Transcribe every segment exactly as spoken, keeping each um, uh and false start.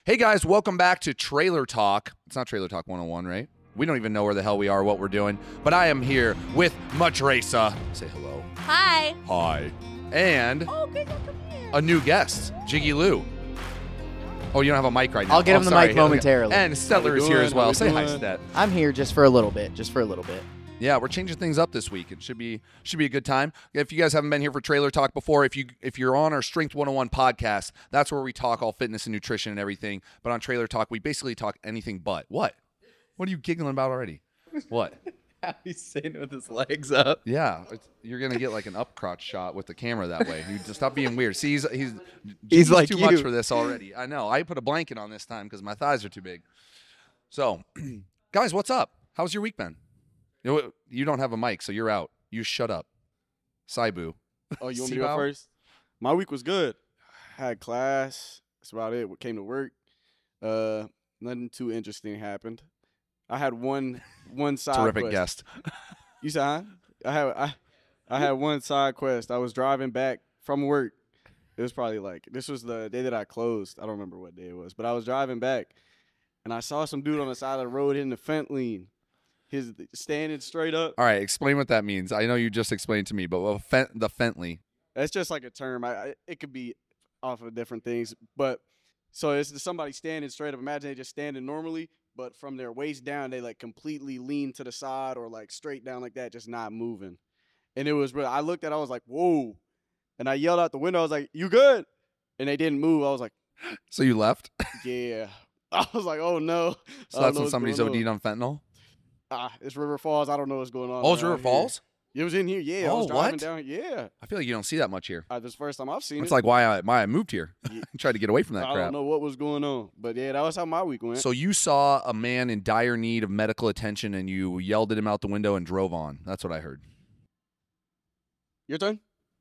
Hey guys, welcome back to Trailer Talk. It's not Trailer Talk one oh one, right? We don't even know where the hell we are, what we're doing. But I am here with Madresa. Say hello. Hi. Hi. And Oh, good. Come here. a new guest, Jiggy Lou. Oh, you don't have a mic right now. I'll get oh, him the sorry. mic momentarily. And Stetler is here doing? as well. How we Say hi, doing? Stet. I'm here just for a little bit, just for a little bit. Yeah, we're changing things up this week. It should be should be a good time. If you guys haven't been here for Trailer Talk before, if you if you're on our Strength one oh one podcast, that's where we talk all fitness and nutrition and everything. But on Trailer Talk, we basically talk anything but. What? What are you giggling about already? What? How he's sitting with his legs up. Yeah, it's, you're gonna get like an up crotch shot with the camera that way. You just stop being weird. See, he's he's, He's like too you. much for this already. I know. I put a blanket on this time because my thighs are too big. So, guys, what's up? How's your week been? You know, you don't have a mic, so you're out. You shut up, Saibu. Oh, you want me to Seabow? go first? My week was good. Had class. That's about it. Came to work. Uh, nothing too interesting happened. I had one one side Terrific quest. guest. You said, huh? I have I I had one side quest. I was driving back from work. It was probably like this was the day that I closed. I don't remember what day it was, but I was driving back, and I saw some dude on the side of the road hitting the fence lean. His standing straight up. All right, explain what that means. I know you just explained to me, but what Fen- the Fentley. That's just like a term. I, I it could be off of different things, but so it's somebody standing straight up. Imagine they just standing normally, but from their waist down, they like completely lean to the side or like straight down like that, just not moving. And it was real. I looked at, it, I was like, whoa, and I yelled out the window. I was like, "You good?" And they didn't move. I was like, So you left? "Yeah." I was like, "Oh no." So I don't that's know when what's somebody's going OD'd on. on fentanyl? Ah, it's River Falls. I don't know what's going on. Oh, it's River around here. Falls? It was in here. Yeah, I Oh, was driving what? down. Yeah, I feel like you don't see that much here. uh, this is the first time I've seen It's it. like why I why I moved here. Yeah. I tried to get away from that I crap. don't know what was going on, but yeah, that was how my week went. So you saw a man in dire need of medical attention and you yelled at him out the window and drove on. That's what I heard. Your turn.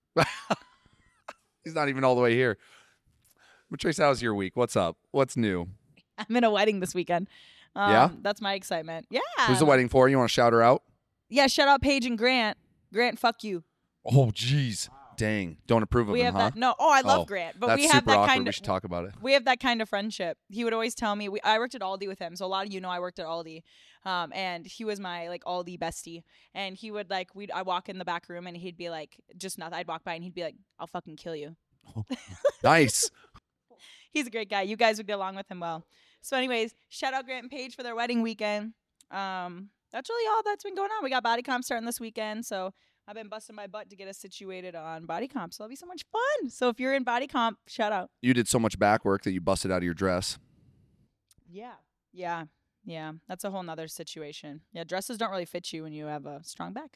He's not even all the way here. Matrice, how's your week? What's up? What's new? I'm in a wedding this weekend. Um, Yeah? That's my excitement. Yeah. Who's the wedding for? You want to shout her out? Yeah, shout out Paige and Grant. Grant, fuck you. Oh, jeez. Dang. Don't approve of We him, have huh? that. No, oh, I love Oh, Grant. But That's we have super that awkward. kind We of. should talk about it. We have that kind of friendship. He would always tell me. We, I worked at Aldi with him, so a lot of you know I worked at Aldi, um, and he was my like Aldi bestie. And he would like we I walk in the back room and he'd be like just nothing. I'd walk by and he'd be like, "I'll fucking kill you." Nice. He's a great guy. You guys would get along with him well. So, anyways, shout out Grant and Paige for their wedding weekend. Um, that's really all that's been going on. We got body comp starting this weekend, so I've been busting my butt to get us situated on body comp. So it'll be so much fun. So if you're in body comp, shout out. You did so much back work that you busted out of your dress. Yeah, yeah, yeah. That's a whole nother situation. Yeah, dresses don't really fit you when you have a strong back.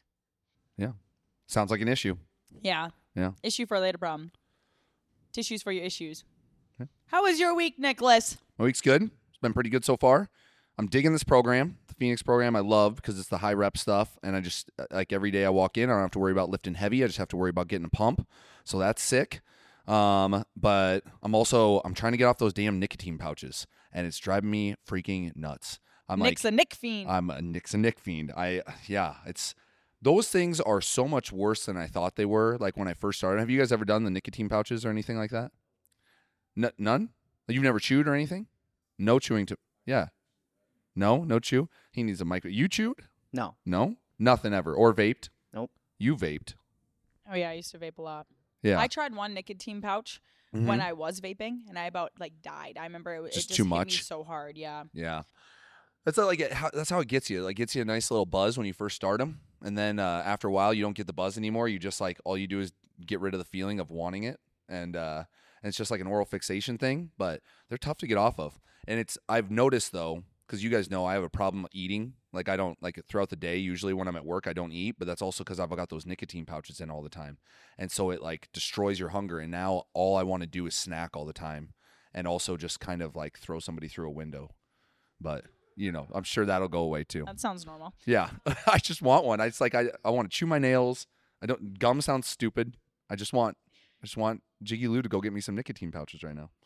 Sounds like an issue. Yeah. Yeah. Issue for a later problem. Tissues for your issues. Okay. How was your week, Nicholas? My week's good. It's been pretty good so far. I'm digging this program, the Phoenix program. I love because it's the high rep stuff, and I just like every day I walk in, I don't have to worry about lifting heavy. I just have to worry about getting a pump. So that's sick. Um, but I'm also I'm trying to get off those damn nicotine pouches, and it's driving me freaking nuts. I'm Nick's like, a Nick fiend. I'm a Nick's a Nick fiend. I yeah, it's those things are so much worse than I thought they were. Like when I first started. Have you guys ever done the nicotine pouches or anything like that? N- none. You've never chewed or anything? No chewing to yeah. No, no chew. He needs a micro. You chewed? No. No, nothing ever. Or vaped? Nope. You vaped? oh yeah, I used to vape a lot. Yeah. I tried one nicotine pouch Mhm. when I was vaping, and I about like died. I remember it, it Just just too hit me much? so hard. Yeah. Yeah. That's how, like it, how, that's how it gets you. Like gets you a nice little buzz when you first start them, and then uh, after a while you don't get the buzz anymore. You just like all you do is get rid of the feeling of wanting it, and uh, and it's just like an oral fixation thing. But they're tough to get off of, and it's I've noticed though. Because you guys know I have a problem eating. Like I don't like throughout the day. Usually when I'm at work, I don't eat. But that's also because I've got those nicotine pouches in all the time, and so it like destroys your hunger. And now all I want to do is snack all the time, and also just kind of like throw somebody through a window. But you know, I'm sure that'll go away too. That sounds normal. Yeah, I just want one. I just like I I want to chew my nails. I don't gum sounds stupid. I just want I just want Jiggy Lou to go get me some nicotine pouches right now.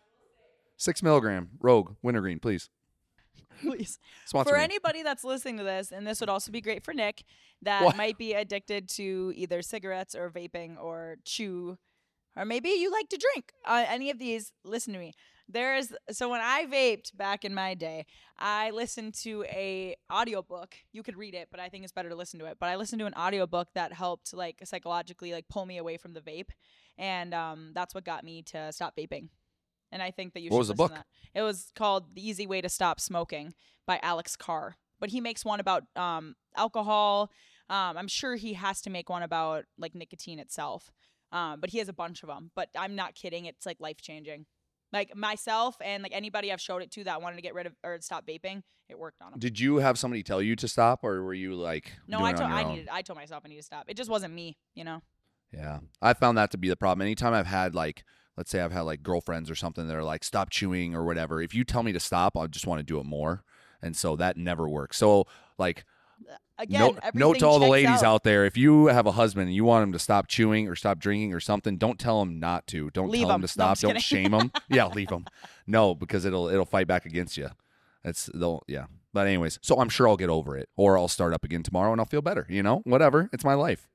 Six milligram Rogue Wintergreen, please. Please. Sponsor For me. anybody that's listening to this, and this would also be great for Nick, that What? might be addicted to either cigarettes or vaping or chew, or maybe you like to drink. Uh, any of these, listen to me. There's so when I vaped back in my day, I listened to a audiobook. You could read it, but I think it's better to listen to it. But I listened to an audiobook that helped like psychologically like pull me away from the vape. And um, that's what got me to stop vaping. And I think that you What should was the listen book? to that. It was called The Easy Way to Stop Smoking by Alex Carr. But he makes one about um, alcohol. Um, I'm sure he has to make one about like nicotine itself. Um, but he has a bunch of them. But I'm not kidding. It's like life changing. Like myself and like anybody I've showed it to that wanted to get rid of or stop vaping, it worked on them. Did you have somebody tell you to stop, or were you like No, doing I it told on your I own? needed. I told myself I needed to stop. It just wasn't me, you know. Yeah, I found that to be the problem. Anytime I've had like, let's say I've had like girlfriends or something that are like, stop chewing or whatever. If you tell me to stop, I just want to do it more, and so that never works. So like. Again, note, everything note to all the checks ladies out. out there: if you have a husband and you want him to stop chewing or stop drinking or something, don't tell him not to. Don't Leave tell him him. to No, I'm stop. just don't kidding. shame him. Yeah, leave him. No, because it'll it'll fight back against you. It's they'll yeah. But anyways, so I'm sure I'll get over it, or I'll start up again tomorrow and I'll feel better. You know, whatever. It's my life.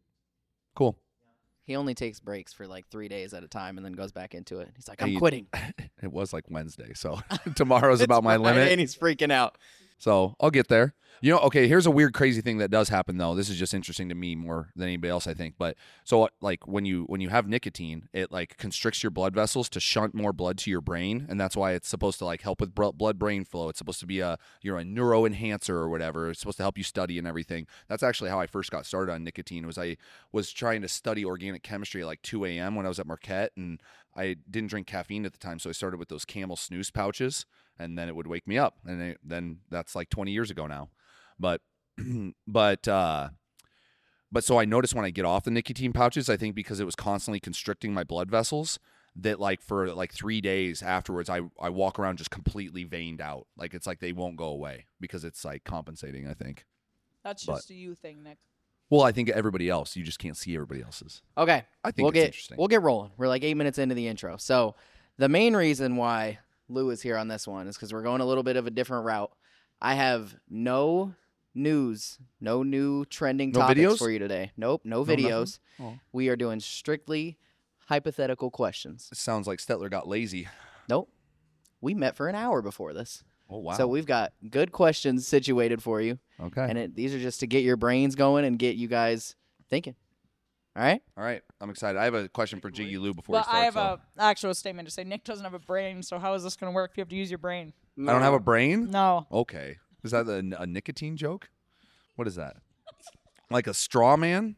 Cool. He only takes breaks for like three days at a time and then goes back into it. He's like, I'm Hey, quitting. It was like Wednesday, so tomorrow's It's about my Friday, limit. And he's freaking out. So I'll get there. You know, okay, here's a weird, crazy thing that does happen though. This is just interesting to me more than anybody else, I think. But so like when you when you have nicotine, it like constricts your blood vessels to shunt more blood to your brain, and that's why it's supposed to like help with blood brain flow. It's supposed to be a you're a neuro enhancer or whatever. It's supposed to help you study and everything. That's actually how I first got started on nicotine. Was I was trying to study organic chemistry at like two a.m. when I was at Marquette, and I didn't drink caffeine at the time, so I started with those Camel snooze pouches, and then it would wake me up, and it, then that's like twenty years ago now. But, but, uh, but so I noticed when I get off the nicotine pouches, I think because it was constantly constricting my blood vessels, that like for like three days afterwards, I, I walk around just completely veined out. Like it's like they won't go away because it's like compensating, I think. That's But- just a you thing, Nick. Well, I think everybody else, you just can't see everybody else's. Okay. I think we'll it's get, interesting. We'll get rolling. We're like eight minutes into the intro. So the main reason why Lou is here on this one is because we're going a little bit of a different route. I have no news, no new trending No topics videos? for you today. Nope, no nothing? videos. Oh. We are doing strictly hypothetical questions. It sounds like Stetler got lazy. Nope. We met for an hour before this. Oh, wow. So we've got good questions situated for you. okay. And it, these are just to get your brains going and get you guys thinking. All right? All right. I'm excited. I have a question for Jiggy Lou before But we start. I have so. a actual statement to say. Nick doesn't have a brain, so how is this going to work if you have to use your brain? I don't have a brain? No. Okay. Is that a, a nicotine joke? What is that? Like a straw man?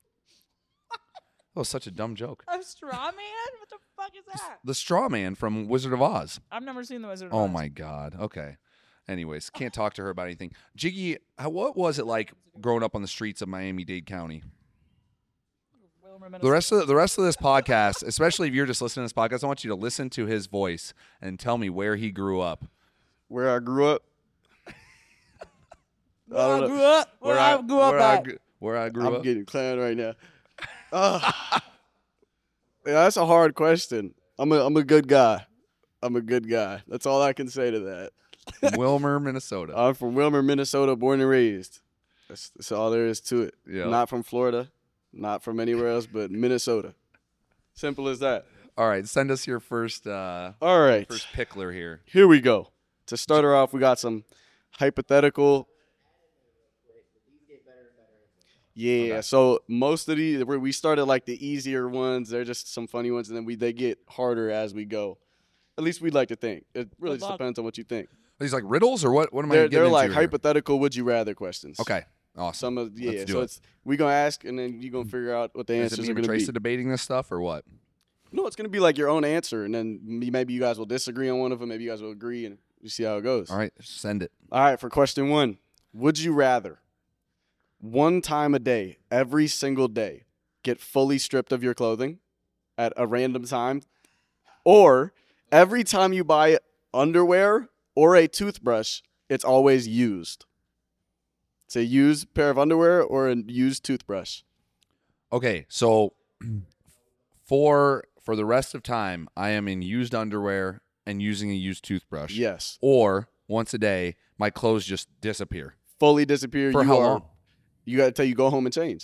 That was such a dumb joke. A straw man? What the fuck is that? The straw man from Wizard of Oz. I've never seen the Wizard of Oh Oz. my God. Okay. Anyways, can't talk to her about anything. Jiggy, how, what was it like growing up on the streets of Miami-Dade County? Wilmer, The Minnesota. rest of the, the rest of this podcast, especially if you're just listening to this podcast, I want you to listen to his voice and tell me where he grew up. Where I grew up. Where I don't know. grew up. Where, I, grew up where I, at. gr- where I grew I'm up. getting clowned right now. Uh, yeah, that's a hard question. I'm a I'm a good guy. I'm a good guy. That's all I can say to that. Wilmer, Minnesota. I'm from Wilmer, Minnesota, born and raised. That's, that's all there is to it. Yeah. Not from Florida, not from anywhere else, but Minnesota. Simple as that. All right, send us your first uh, All right. first pickler here. Here we go. To start her off, we got some hypothetical. Yeah, Okay. so most of these we started like the easier ones. They're just some funny ones, and then we they get harder as we go. At least we'd like to think. It really Good just luck. depends on what you think. Are these like riddles or what? What am I They're getting they're into like here? hypothetical would you rather questions. Okay, awesome. Some of yeah, Let's do so it. it's we gonna ask and then you gonna figure out what the Is it answers me are and gonna Tracy be. debating this stuff or what? No, it's gonna be like your own answer, and then me- maybe you guys will disagree on one of them. Maybe you guys will agree, and you see how it goes. All right, send it. All right, for question one, would you rather one time a day, every single day, get fully stripped of your clothing at a random time, or every time you buy underwear or a toothbrush, it's always used? It's a used pair of underwear or a used toothbrush. Okay, so for for the rest of time, I am in used underwear and using a used toothbrush. Yes. Or once a day, my clothes just disappear. Fully disappear. For you how are- long? You got to tell you go home and change.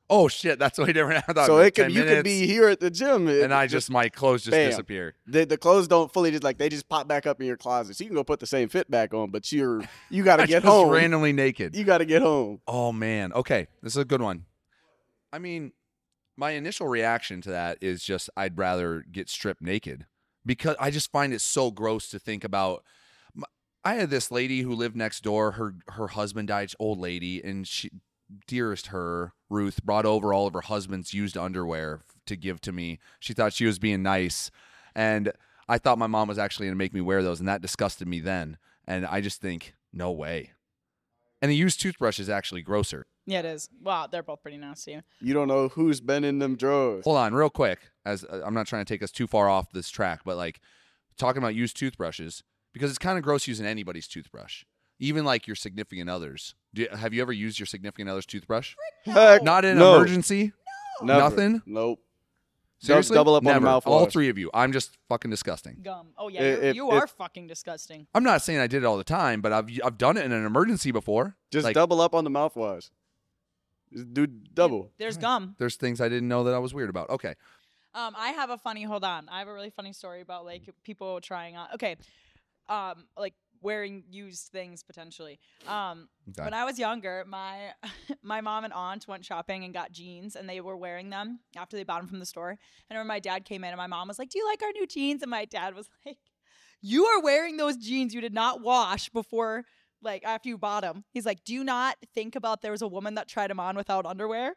Oh shit, that's way different. I thought So like it could ten you could minutes, be here at the gym, it and I just my clothes just bam. disappear. the, the clothes don't fully just like they just pop back up in your closet. So you can go put the same fit back on, but you're you got to I get just home. randomly naked. You got to get home. Oh man. Okay, this is a good one. I mean, my initial reaction to that is just I'd rather get stripped naked because I just find it so gross to think about. M- I had this lady who lived next door. Her her husband died, old lady, and she, dearest her, Ruth, brought over all of her husband's used underwear f- to give to me. She thought she was being nice, and I thought my mom was actually going to make me wear those, and that disgusted me then. And I just think, no way. And the used toothbrush is actually grosser. Yeah, it is. Wow, they're both pretty nasty. You don't know who's been in them drawers. Hold on, real quick. As uh, I'm not trying to take us too far off this track, but like talking about used toothbrushes, because it's kind of gross using anybody's toothbrush, even like your significant others. Do, have you ever used your significant other's toothbrush? Heck, Not in an no. emergency. Never. Nothing? Nope. Seriously, double up on the Never. mouthwash. All three of you. I'm just fucking disgusting. Gum. Oh yeah, If- you're, if- you if- are fucking disgusting. I'm not saying I did it all the time, but I've I've done it in an emergency before. Just Like, double up on the mouthwash. Just do double. There's gum. There's things I didn't know that I was weird about. Okay. Um, I have a funny. Hold on. I have a really funny story about like people trying on. Okay, um, like wearing used things potentially. Um, Okay. when I was younger, my my mom and aunt went shopping and got jeans, and they were wearing them after they bought them from the store. And I remember my dad came in, and my mom was like, "Do you like our new jeans?" And my dad was like, "You are wearing those jeans you did not wash before." Like after you bought them, he's like, "Do you not think about there was a woman that tried them on without underwear?"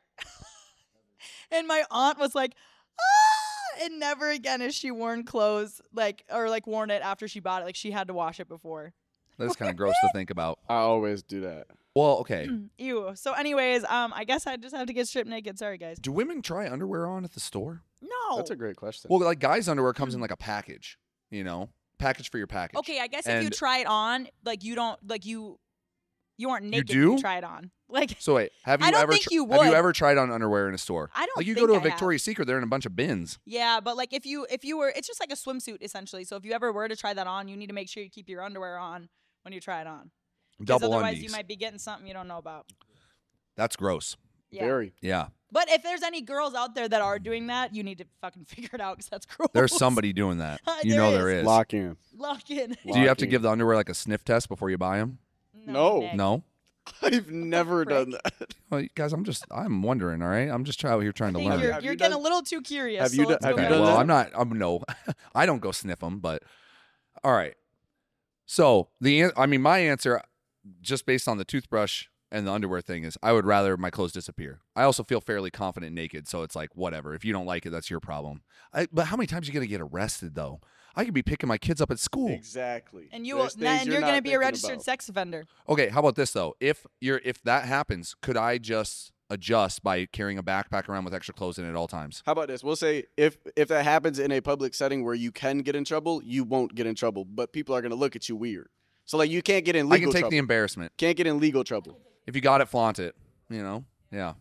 And my aunt was like, "Ah!" And never again has she worn clothes like or like worn it after she bought it. Like she had to wash it before. That's kind of gross to think about. I always do that. Well, okay. Ew. So, anyways, um, I guess I just have to get stripped naked. Sorry, guys. Do women try underwear on at the store? No. That's a great question. Well, like guys' underwear comes in like a package, you know, package for your package. Okay, I guess if you And- try it on, like you don't, like you, you aren't naked. do? When you try it on. Like So wait, have you I don't ever think tr- you have you would. ever tried on underwear in a store? I don't Like you think go to a I have. Victoria's Secret, they're in a bunch of bins. yeah, but like if you if you were, it's just like a swimsuit essentially. So if you ever were to try that on, you need to make sure you keep your underwear on when you try it on. 'Cause Double otherwise, undies. you might be getting something you don't know about. That's gross. Yeah. Very. Yeah. But if there's any girls out there that are doing that, you need to fucking figure it out because that's gross. There's somebody doing that. You There know is. there is. Lock in. Lock in. Do you have to Lock give in. the underwear like a sniff test before you buy them? No. Nick. No. I've never Frick. done that. Well, you guys, I'm just I'm wondering. All right, I'm just try- out here trying I to think learn. you're, Have you're you getting done- a little too curious. have so you done- let's have go you Okay, back. done well, that? I'm not. I'm no. I don't go sniff them, but all right. So the an- I mean, my answer, just based on the toothbrush and the underwear thing, is I would rather my clothes disappear. I also feel fairly confident naked, so it's like whatever. If you don't like it, that's your problem. I, but how many times are you gonna get arrested though? I could be picking my kids up at school. Exactly. And you There's will, things and you're not going to be a thinking registered about. sex offender. Okay, how about this though? If you're if that happens, could I just adjust by carrying a backpack around with extra clothes in it at all times? How about this? We'll say if if that happens in a public setting where you can get in trouble, you won't get in trouble, but people are going to look at you weird. So like you can't get in legal I can take trouble. the embarrassment. Can't get in legal trouble. If you got it, flaunt it. You know? Yeah.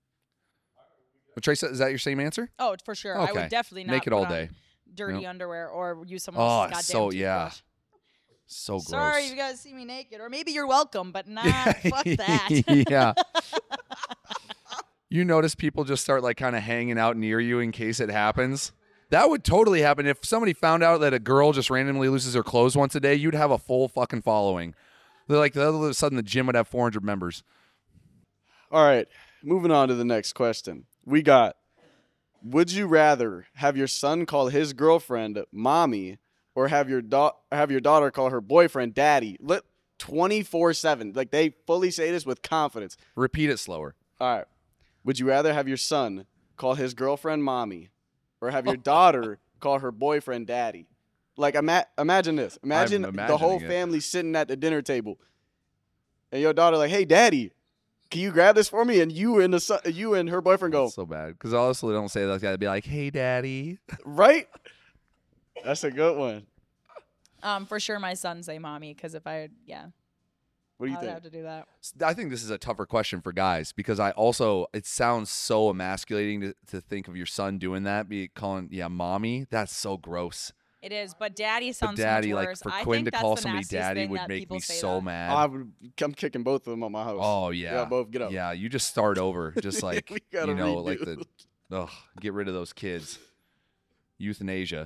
But Trace, is that your same answer? Oh, for sure. I Okay. would definitely not Naked put all on day. dirty Yep. underwear or use someone Oh, else's so goddamn yeah. toothbrush. So gross. Sorry, you guys see me naked, or maybe you're welcome, but not. Fuck that. yeah. You notice people just start like kind of hanging out near you in case it happens. That would totally happen if somebody found out that a girl just randomly loses her clothes once a day. You'd have a full fucking following. They're like all of a sudden the gym would have four hundred members. All right, moving on to the next question. We got, would you rather have your son call his girlfriend mommy or have your da- have your daughter call her boyfriend daddy? Let twenty-four seven. Like they fully say this with confidence. Repeat it slower. All right. Would you rather have your son call his girlfriend mommy or have your daughter call her boyfriend daddy? Like ima- imagine this. Imagine the whole imagining it. family sitting at the dinner table. And your daughter like, "Hey daddy, can you grab this for me?" And you and the son, you and her boyfriend go, That's so bad because I also don't say that. I'd be like, "Hey, daddy." "Right?" That's a good one. Um, for sure, my son say mommy because if I, yeah, What do you I would think? have to do that. I think this is a tougher question for guys because I also it sounds so emasculating to, to think of your son doing that, be calling yeah mommy. That's so gross. It is, but daddy But sounds daddy, so much like worse. for I Quinn think to that's call the somebody nastiest daddy thing would that make people me say so that. mad. I would, I'm kicking both of them on my house. Oh yeah. Yeah, both get up. Yeah, you just start over, just like We gotta you know, like redo. the ugh, get rid of those kids. Euthanasia.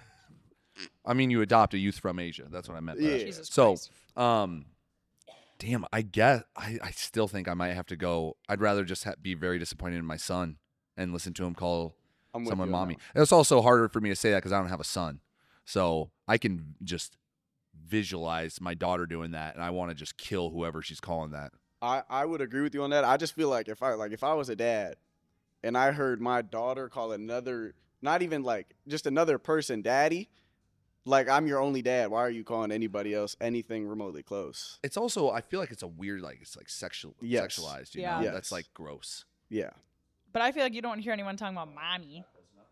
I mean, you adopt a youth from Asia. That's what I meant. By Yeah. that. Jesus So, Christ. um, damn, I guess I, I still think I might have to go. I'd rather just ha- be very disappointed in my son and listen to him call I'm with someone you on mommy. that And it's also harder for me to say that because I don't have a son, so I can just visualize my daughter doing that, and I want to just kill whoever she's calling that. I, I would agree with you on that. I just feel like if I like if I was a dad and I heard my daughter call another, not even like just another person daddy, like I'm your only dad. Why are you calling anybody else anything remotely close? It's also I feel like it's a weird like it's like sexual Yes. sexualized. You Yeah. know, Yes. that's like gross. Yeah. But I feel like you don't hear anyone talking about mommy.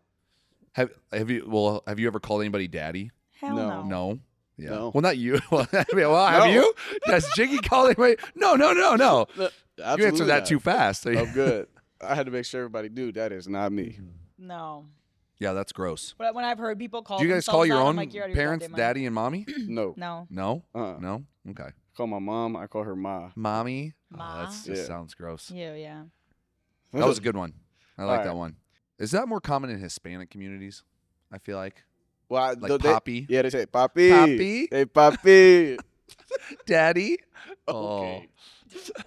Have have you well have you ever called anybody daddy? Hell No. no. No. Yeah. No. Well, not you. well, I mean, well, have No. you? Has Jiggy called anybody? No, no, no, no. You Absolutely answered that not. too fast. I'm good. I had to make sure everybody knew that is not me. No. Yeah, that's gross. But when I've heard people call Do you guys themselves call your that, I'm own like, you're out of your parents goddamn mind. daddy and mommy? No. No. No. Uh. No. Okay. I call my mom. I call her ma. Mommy. Oh, Ma. that just Yeah. sounds gross. You, yeah. That was a good one. I like All right. that one. Is that more common in Hispanic communities? I feel like Well, I, like th- they- Poppy, yeah, they say papi. Papi? Hey, papi. Daddy. Okay. Oh.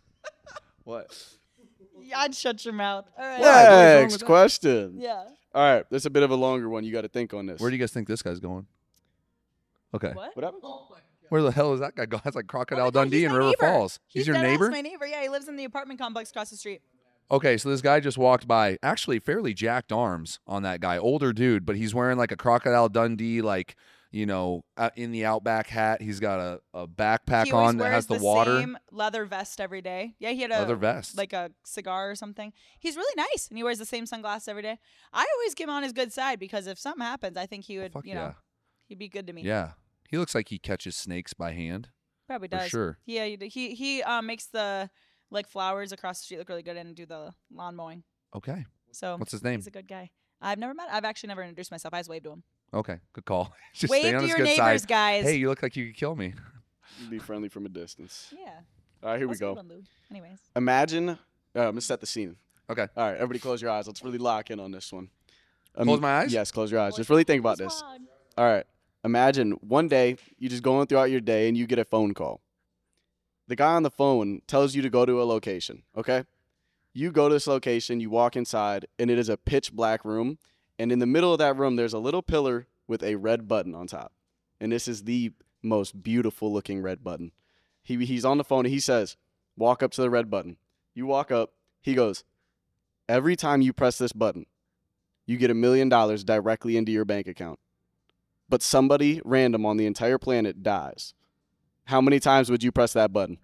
What? Yeah, I'd shut your mouth. All right. Why? What is wrong with Next that? question. Yeah. All right, that's a bit of a longer one. You got to think on this. Where do you guys think this guy's going? Okay. What? What happened? Where the hell is that guy going? That's like Crocodile Oh my God, Dundee he's in my River neighbor. Falls. He's, your dead ass neighbor? my neighbor. Yeah, he lives in the apartment complex across the street. Okay, so this guy just walked by, actually fairly jacked arms on that guy, older dude, but he's wearing like a Crocodile Dundee, like, you know, uh, in the Outback hat. He's got a, a backpack he always on that wears has the, water. same leather vest every day. Yeah, he had a Leather vest. like a cigar or something. He's really nice, and he wears the same sunglasses every day. I always get him on his good side because if something happens, I think he would, Fuck you know, yeah. he'd be good to me. Yeah. He looks like he catches snakes by hand. Probably For does. sure. Yeah, he he, he um, makes the like flowers across the street look really good and do the lawn mowing. Okay. So What's his name? he's a good guy. I've never met. I've actually never introduced myself. I just waved to him. Okay. Good call. Just Wave stay on to his your good neighbors, side. guys. Hey, you look like you could kill me. Be friendly from a distance. Yeah. All right, here we That's a good go. one, Lou. Anyways. Imagine, uh, I'm going to set the scene. Okay. All right, everybody close your eyes. Let's really lock in on this one. Um, Close my eyes? Yes, close your eyes. Just really think about this. Squad. All right. Imagine one day you just going throughout your day and you get a phone call. The guy on the phone tells you to go to a location, okay? You go to this location, you walk inside, and it is a pitch black room. And in the middle of that room, there's a little pillar with a red button on top. And this is the most beautiful looking red button. He, he's on the phone and he says, walk up to the red button. You walk up, he goes, every time you press this button, you get a million dollars directly into your bank account. But somebody random on the entire planet dies. How many times would you press that button?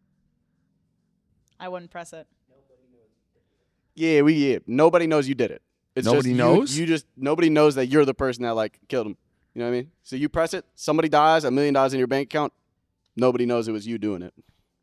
I wouldn't press it. Yeah, we yeah. Nobody knows you did it. It's Nobody just, knows? You, you just nobody knows that you're the person that like killed him. You know what I mean? So you press it, somebody dies, a million dollars in your bank account. Nobody knows it was you doing it.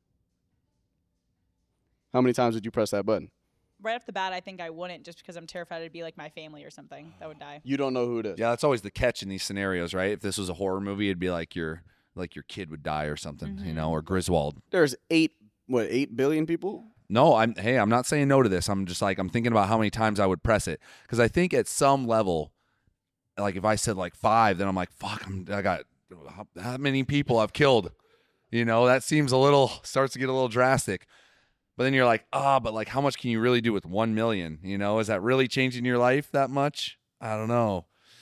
How many times would you press that button? Right off the bat, I think I wouldn't just because I'm terrified it'd be like my family or something that would die. You don't know who it is. Yeah, that's always the catch in these scenarios, right? If this was a horror movie, it'd be like your like your kid would die or something, you know, or Griswold. There's eight what eight billion people. No, I'm hey, I'm not saying no to this. I'm just like I'm thinking about how many times I would press it because I think at some level, like if I said like five, then I'm like, fuck, I'm, I got how, how many people I've killed. You know, that seems a little starts to get a little drastic. But then you're like, ah, but like, how much can you really do with one million? You know, is that really changing your life that much? I don't know.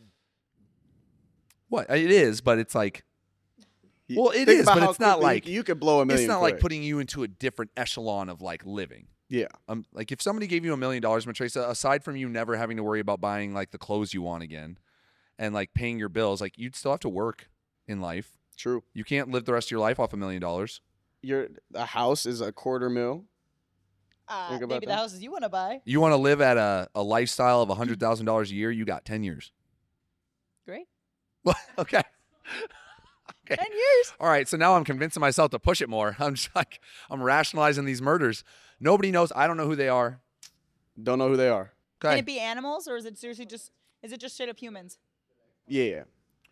What it is, but it's like, well, it Think is, about but how it's not quickly like you, you could blow a million. it's not like quick. putting you into a different echelon of like living. Yeah. Um, like if somebody gave you a million dollars, Matresa, aside from you never having to worry about buying like the clothes you want again, and like paying your bills, like you'd still have to work in life. True. You can't live the rest of your life off a million dollars. Your a house is a quarter mil. Uh, Think about maybe that. the houses you want to buy. You want to live at a, a lifestyle of a hundred thousand dollars a year? You got ten years. Great. Well, okay. Okay. Ten years. All right. So now I'm convincing myself to push it more. I'm just like I'm rationalizing these murders. Nobody knows. I don't know who they are. Don't know who they are. Can Okay. it be animals or is it seriously just? Is it just straight up humans? Yeah.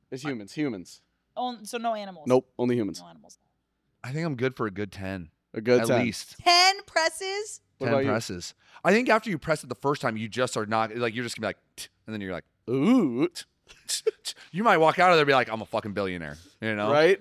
It's humans. Humans. Oh, so no animals. Nope. Only humans. No animals. I think I'm good for a good ten. A good At ten. least Ten presses. What ten about you? presses. I think after you press it the first time, you just are not like you're just gonna be like, "T," and then you're like, Ooh. you might walk out of there and be like, I'm a fucking billionaire. You know? Right?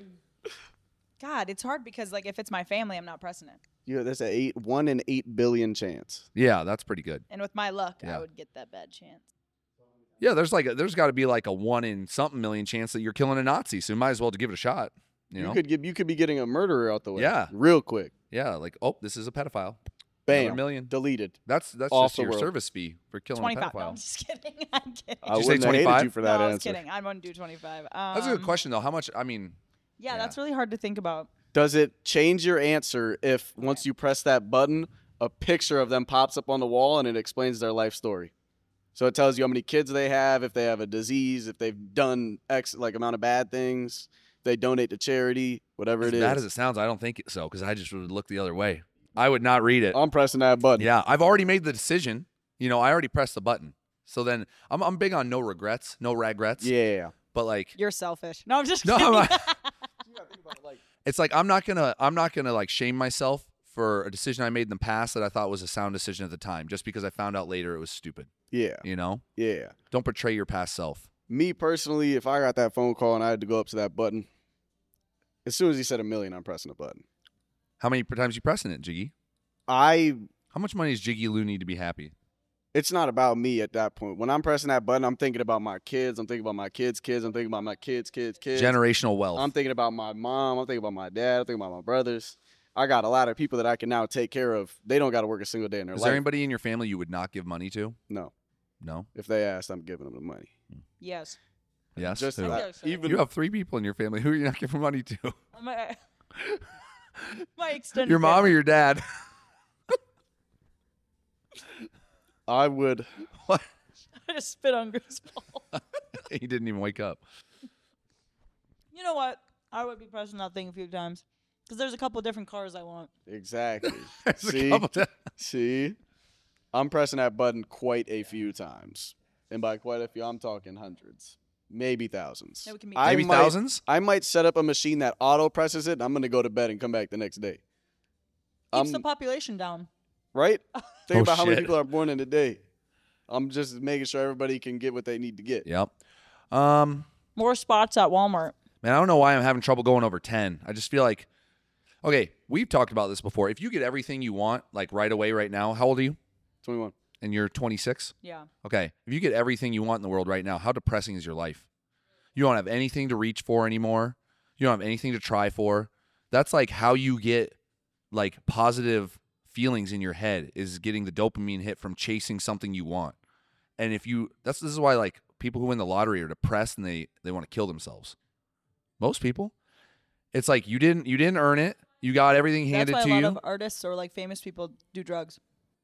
God, it's hard because like if it's my family, I'm not pressing it. Yeah, that's a eight one in eight billion chance. Yeah, that's pretty good. And with my luck, Yeah. I would get that bad chance. Yeah, there's like a, there's got to be like a one in something million chance that you're killing a Nazi, so you might as well to give it a shot. You know? could get you could be getting a murderer out the way. Yeah. Real quick. Yeah, like oh, this is a pedophile. Another Bam. million. Deleted. That's that's Off just the your world. service fee for killing a twenty-five. No, pedophile. I'm just kidding. I'm kidding. I you say wouldn't have hated twenty-five? you for that no, I was answer. kidding. I'm going to do twenty-five. That's a good Um, question though. How much? I mean, Yeah, Yeah. that's really hard to think about. Does it change your answer if once you press that button, a picture of them pops up on the wall and it explains their life story? So it tells you how many kids they have, if they have a disease, if they've done X like amount of bad things, if they donate to charity, whatever as it is. bad as it sounds, I don't think so because I just would look the other way. I would not read it. I'm pressing that button. Yeah, I've already made the decision. You know, I already pressed the button. So then I'm I'm big on no regrets, no regrets. Yeah. But like, You're selfish. No, I'm just no, kidding. I'm not- it's like I'm not gonna I'm not gonna like shame myself for a decision I made in the past that I thought was a sound decision at the time, just because I found out later it was stupid. Yeah. You know, Yeah. don't betray your past self. Me personally, if I got that phone call and I had to go up to that button, as soon as he said a million, I'm pressing the button. How many times you pressing it, Jiggy? I How much money does Jiggy Lou need to be happy? it's not about me at that point. When I'm pressing that button, I'm thinking about my kids. I'm thinking about my kids' kids. I'm thinking about my kids' kids' kids. Generational wealth. I'm thinking about my mom. I'm thinking about my dad. I'm thinking about my brothers. I got a lot of people that I can now take care of. They don't got to work a single day in their Is life. there anybody in your family you would not give money to? No. No. If they asked, I'm giving them the money. Yes. Yes. Just Who? I uh, think so. even You have three people in your family. Who are you not giving money to? My, my extended Your mom or family. your dad? I would. What? I just spit on Griswold. He didn't even wake up. You know what? I would be pressing that thing a few times. Because there's a couple different cars I want. Exactly. There's a See? couple times. See? I'm pressing that button quite a few times. And by quite a few, I'm talking hundreds, maybe thousands. Yeah, we can be- I Maybe might, thousands? I might set up a machine that auto presses it, and I'm going to go to bed and come back the next day. Keeps Um, the population down. Right? Think Oh, about how many shit. people are born in a day. I'm just making sure everybody can get what they need to get. Yep. Um, More spots at Walmart. man, I don't know why I'm having trouble going over ten. I just feel like, okay, we've talked about this before. If you get everything you want, like right away, right now, how old are you? twenty-one. And you're twenty-six? Yeah. Okay. If you get everything you want in the world right now, how depressing is your life? You don't have anything to reach for anymore. You don't have anything to try for. That's like how you get like positive feelings in your head is getting the dopamine hit from chasing something you want. And if you that's this is why like people who win the lottery are depressed and they they want to kill themselves. Most people. It's like you didn't you didn't earn it. You got everything handed That's to why a lot you. of artists or like famous people do drugs.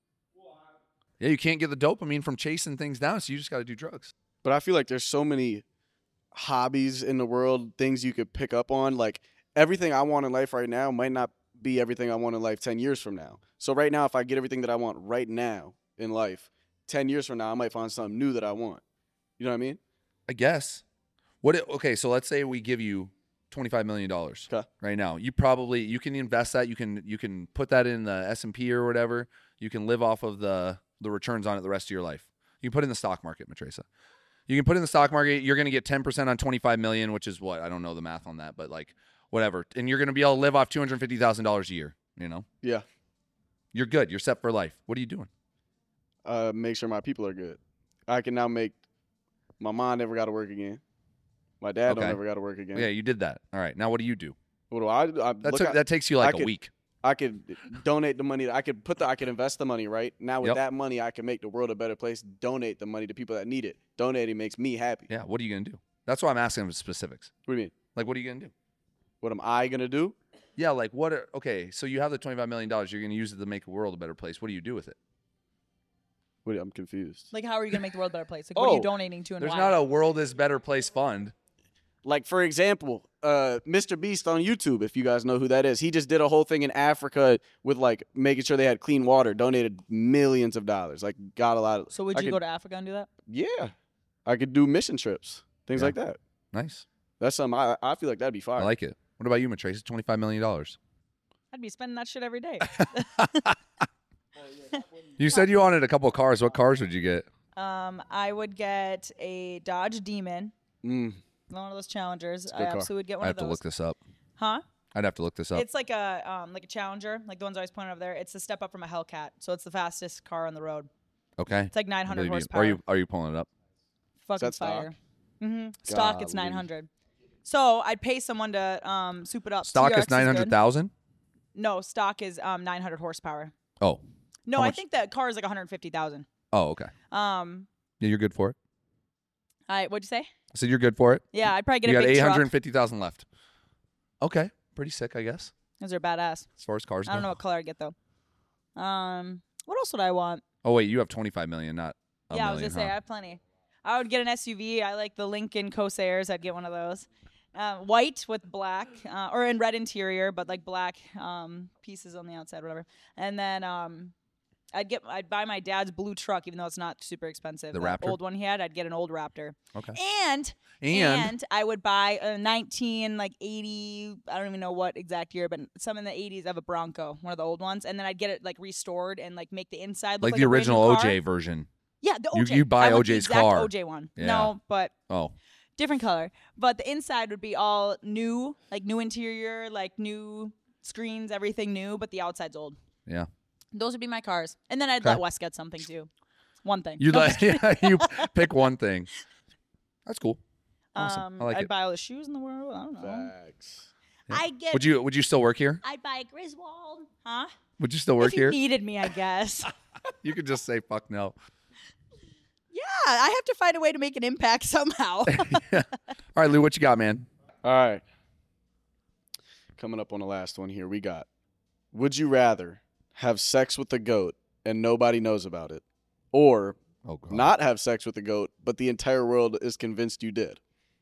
Yeah, you can't get the dopamine from chasing things down, so you just got to do drugs. But I feel like there's so many hobbies in the world, things you could pick up on. Like everything I want in life right now might not be everything I want in life ten years from now. So right now, if I get everything that I want right now in life, ten years from now, I might find something new that I want. You know what I mean? I guess. What? It, okay, so let's say we give you twenty-five million dollars 'Kay. right now. You probably you can invest that. You can you can put that in the S and P or whatever. You can live off of the the returns on it the rest of your life. You can put it in the stock market, Matresa. You can put it in the stock market. You're going to get ten percent on twenty-five million, which is what I don't know the math on that, but like whatever. And you're going to be able to live off two hundred fifty thousand dollars a year. You know, Yeah. you're good. You're set for life. What are you doing? Uh, make sure my people are good. I can now make my mom never got to work again. My dad don't Okay. ever got to work again. Yeah, you did that. All right. Now what do you do? What do I? I That look took, at- that takes you like I a could- week. I could donate the money. I could put the. I could invest the money. Right now, with Yep. that money, I can make the world a better place. Donate the money to people that need it. Donating makes me happy. Yeah. What are you going to do? That's why I'm asking for specifics. What do you mean? Like, what are you going to do? What am I gonna do? Yeah, like what? Are, okay, so you have the twenty-five million dollars. You're going to use it to make the world a better place. What do you do with it? What, I'm confused. Like, how are you going to make the world a better place? Like, what are you Oh, donating to and There's why? not a world is better place fund. Like for example, uh, Mister Beast on YouTube. If you guys know who that is, he just did a whole thing in Africa with like making sure they had clean water. Donated millions of dollars. Like got a lot of. So would I you could- go to Africa and do that? Yeah, I could do mission trips, things Yeah. like that. Nice. That's something I I feel like that'd be fire. I like it. What about you, Matrace? twenty-five million dollars. I'd be spending that shit every day. You said you wanted a couple of cars. What cars would you get? um, I would get a Dodge Demon, Mm. one of those Challengers. a I good car. absolutely would get one I of have to those. look this up. Huh? I'd have to look this up. It's like a um like a Challenger, like the ones I was pointing over there. It's a step up from a Hellcat, so it's the fastest car on the road. Okay. It's like nine I hundred believe you. horsepower. Are you are you pulling it up? Fucking that stock? fire. Mm-hmm. Stock, it's Golly. nine hundred. So I'd pay someone to um soup it up. Stock T R is X good. nine hundred thousand. No, stock is um nine hundred horsepower. Oh. No, How I much- think that car is like one hundred fifty thousand. Oh, okay. Um, Yeah, you're good for it. I what'd you say? I said you're good for it. Yeah, I'd probably get You a got big eight truck. hundred fifty thousand left. Okay, pretty sick, I guess. Those are badass. As far as cars I don't go. know what color I'd get though. Um, what else would I want? Oh wait, you have twenty-five million, not a yeah, I was million, gonna say I huh? have plenty. I would get an S U V. I like the Lincoln Corsairs. I'd get one of those. Uh, white with black, uh, or in red interior, but like black um, pieces on the outside, whatever. And then um, I'd get, I'd buy my dad's blue truck, even though it's not super expensive. The That Raptor? old one he had, I'd get an old Raptor. Okay. And And, I would buy a nineteen like eighty. I don't even know what exact year, but some in the eighties of a Bronco, one of the old ones, and then I'd get it like restored and like make the inside look like like the a brand new original O car. J version. Yeah, the You- O J. you buy I want the O J's exact car. O J one. Yeah. No, but Oh, different color. But the inside would be all new, like new interior, like new screens, everything new, but the outside's old. yeah. Those would be my cars. And then I'd Okay. let Wes get something too. One thing. You No, I'm like yeah, you pick one thing. That's cool. Awesome. Um, I like I'd it. buy all the shoes in the world. I don't know. Facts. Yeah. I'd get. Would you would you still work here? I'd buy a Griswold. Huh? Would you still work if you here? needed me, I guess. You could just say fuck no. Yeah, I have to find a way to make an impact somehow. All right, Lou, what you got, man? All right. Coming up on the last one here, we got: would you rather have sex with a goat and nobody knows about it, or Oh, God. not have sex with a goat but the entire world is convinced you did?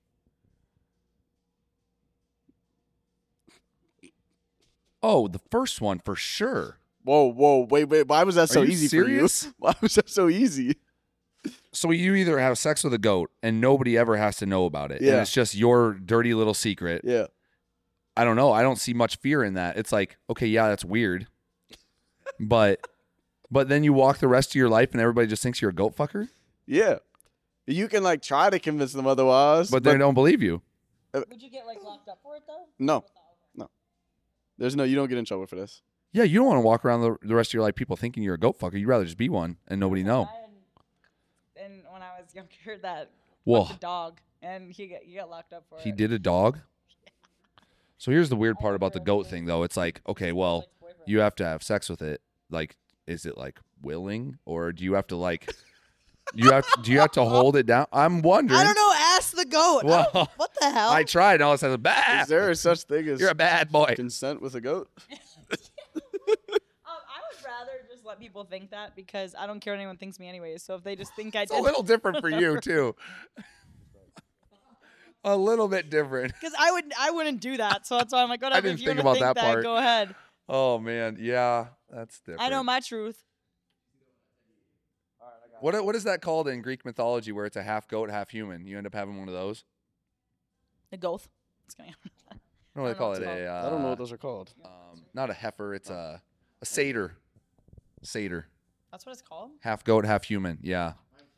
Oh, the first one for sure. Whoa, whoa, wait, wait. Why was that so you easy serious? for you? Why was that so easy? So you either have sex with a goat and nobody ever has to know about it, and Yeah. it's just your dirty little secret. Yeah. I don't know. I don't see much fear in that. It's like, okay, yeah, that's weird, but but then you walk the rest of your life and everybody just thinks you're a goat fucker, Yeah. You can like try to convince them otherwise. but they don't believe you. Would you get like locked up for it though? No. No. There's no, you don't get in trouble for this. Yeah, you don't want to walk around the, the rest of your life people thinking you're a goat fucker. You'd rather just be one and nobody know. And when I was younger, that Well, fucked a dog, and he got he got locked up for it. he did a dog. So here's the weird part about the goat thing, though. It's like, okay, well, you have to have sex with it. Like, is it like willing, or do you have to like, you have do you have to hold it down? I'm wondering. I don't know. Ask the goat. I don't- Well, what the hell? I tried, and all of a sudden, bah, Is there a such thing as you're a bad boy. consent with a goat? Um, I would rather just let people think that because I don't care what anyone thinks me anyways. So if they just think I It's a did, little different for you too. A little bit different. because I would I wouldn't do that. So that's why I'm like, whatever. didn't if you think wanna about think that part. go ahead. Oh man, yeah, that's different. I know my truth. What what is that called in Greek mythology, where it's a half goat, half human? You end up having one of those. The goth. It's gonna. I don't know what they I call don't it. know what A, it's uh, I don't know what those are called. Um, not a heifer. It's a a satyr. Satyr. That's what it's called. Half goat, half human. Yeah.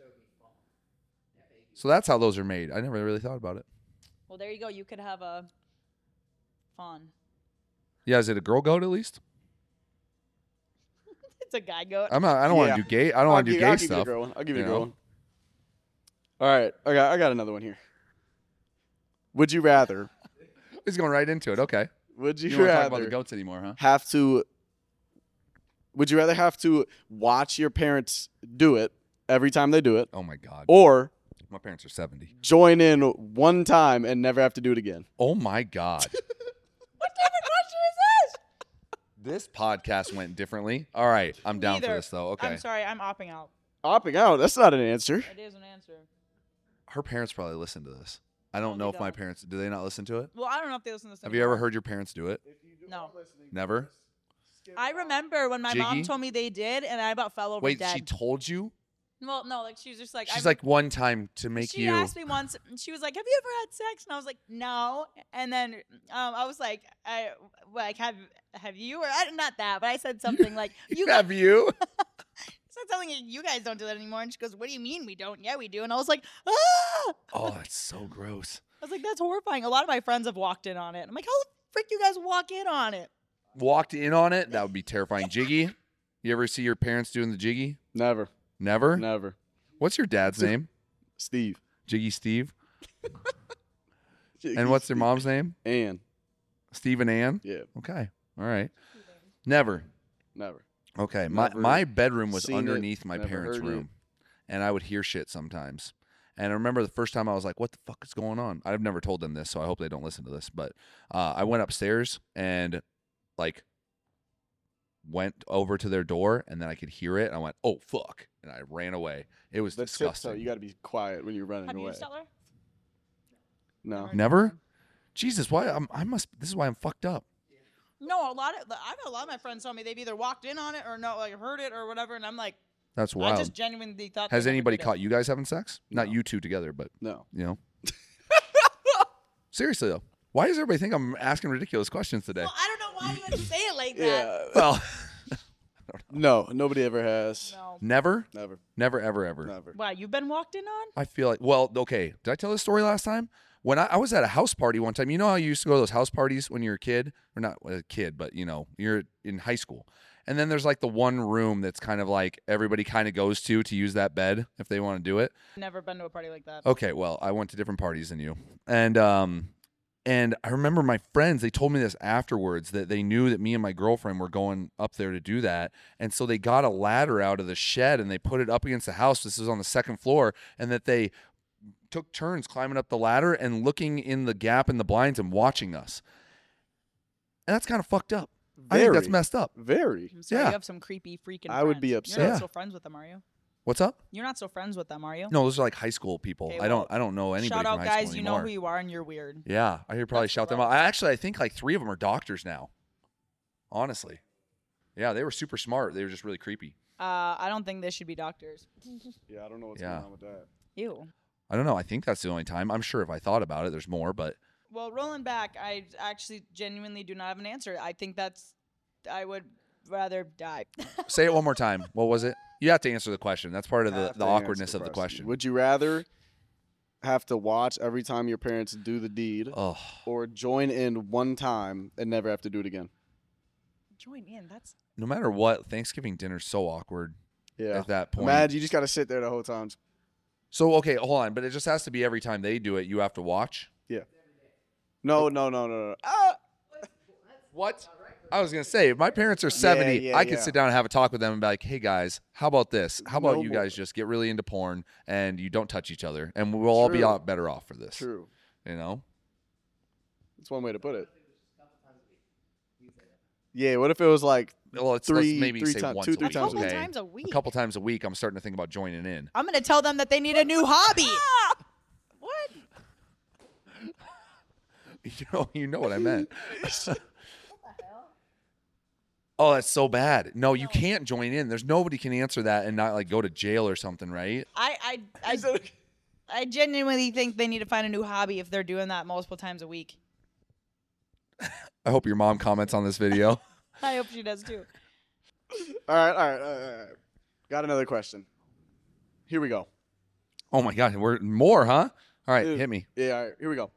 So that's how those are made. I never really thought about it. Well, there you go. You could have a fawn. Yeah, is it a girl goat at least? It's a guy goat. I'm not. I don't want Yeah. to do gay. I don't I'll want to do give- I'll gay give you stuff. a girl one. I'll give you, you a girl know? one. All right, I got I got another one here. Would you rather? He's going right into it. Okay. Would you, You don't want to talk about rather the goats anymore, huh? have to? Would you rather have to watch your parents do it every time they do it, Oh my God. or My parents are seventy. join in one time and never have to do it again? Oh my God. What type of question is this? This podcast went differently. All right, I'm down for Neither. this though. Okay. I'm sorry. I'm opting out. Opting out. That's not an answer. It is an answer. Her parents probably listen to this. I don't No, know they if my don't. parents do. They not listen to it? Well, I don't know if they listen to this. Have you ever anymore. heard your parents do it? No. Never. I remember when my mom Jiggy? told me they did, and I about fell over Wait, dead. she told you? Well, no, like she was just like She's I, like one time to make she you. asked me once, and she was like, "Have you ever had sex?" And I was like, "No." And then um, I was like, "I like have have you or I, not that?" But I said something like, "You got." Have you? Said something like, "You guys don't do that anymore." And she goes, "What do you mean we don't?" "Yeah, we do." And I was like, "Ah!" Oh, that's so gross. I was like, "That's horrifying." A lot of my friends have walked in on it. I'm like, "How the frick you guys walk in on it?" Walked in on it. That would be terrifying. Jiggy, you ever see your parents doing the jiggy? Never. Never. Never. What's your dad's name? Steve. Jiggy Steve. And what's their mom's name? Ann. Steve and Ann. Yeah. Okay. All right. Never. Never. Okay. My Never my bedroom was seen it, underneath my never parents' heard it. room, and I would hear shit sometimes. And I remember the first time I was like, "What the fuck is going on?" I've never told them this, so I hope they don't listen to this. But uh, I went upstairs and like went over to their door, and then I could hear it, and I went, "Oh fuck!" and I ran away. It was The disgusting. tiptoe. You got to be quiet when you're running Have you away. used Stellar? No. Never. Jesus, why? I'm, I must. This is why I'm fucked up. No, a lot of I've had a lot of my friends tell me they've either walked in on it or no, like heard it or whatever, and I'm like, That's I wild. just genuinely thought. Has they never anybody did it. caught you guys having sex? Not No. you two together, but No. you know. Seriously though, why does everybody think I'm asking ridiculous questions today? Well, I don't know why you had to say it like that. Yeah. Well, No. Nobody ever has. No. never, Never. never, ever, ever. Never. Wow, you've been walked in on? I feel like, well, okay. Did I tell this story last time? When I, I was at a house party one time, you know how you used to go to those house parties when you're a kid? Or not a kid, but, you know, you're in high school. And then there's like the one room that's kind of like everybody kind of goes to to use that bed if they want to do it. Never been to a party like that. Okay, well, I went to different parties than you. And um and I remember my friends, they told me this afterwards that they knew that me and my girlfriend were going up there to do that. And so they got a ladder out of the shed and they put it up against the house. This was on the second floor, and that they took turns climbing up the ladder and looking in the gap in the blinds and watching us. And that's kind of fucked up. I think that's Very. messed up. Very. I'm sorry, Yeah. you have some creepy freaking I would be friends. upset. You're Yeah. not still friends with them, are you? What's up? You're not still friends with them, are you? No, those are like high school people. Okay, I don't well, I don't know anybody Shout from out, high guys. school You know anymore. who you are, and you're weird. Yeah, I should probably That's shout them gross. out. I actually, I think like three of them are doctors now. Honestly, yeah, they were super smart. They were just really creepy. Uh, I don't think they should be doctors. Yeah, I don't know what's Yeah. going on with that. Ew. I don't know. I think that's the only time. I'm sure if I thought about it, there's more. But Well, rolling back, I actually genuinely do not have an answer. I think that's. I would rather die. say it one more time. What was it? You have to answer the question. That's part of the, Have the to answer awkwardness of the question. Would you rather have to watch every time your parents do the deed Oh, or join in one time and never have to do it again? Join in. That's. no matter what, Thanksgiving dinner's so awkward Yeah. at that point. Imagine you just got to sit there the whole time. So okay, hold on. But it just has to be every time they do it, you have to watch. No, no, no, no, no. Ah! What? I was gonna say, if my parents are seventy, yeah, I could yeah. sit down and have a talk with them and be like, "Hey guys, how about this? How about No you more. guys just get really into porn and you don't touch each other, and we'll all be True. out better off for this." True. You know? That's one way to put it. Yeah, what if it was like Well, it's Three- let's maybe three say ti- once two, a three week. A times a couple okay? times a week. A couple times a week. I'm starting to think about joining in. I'm gonna tell them that they need a new hobby. What? You know, you know what I meant. Oh, that's so bad. No, you can't join in. There's nobody can answer that and not like go to jail or something, right? I I I, I genuinely think they need to find a new hobby if they're doing that multiple times a week. I hope your mom comments on this video. I hope she does too. All right, all right, all right, all right. Got another question. Here we go. Oh my god, we're more, huh? All right, Dude. hit me. Yeah, all right, here we go.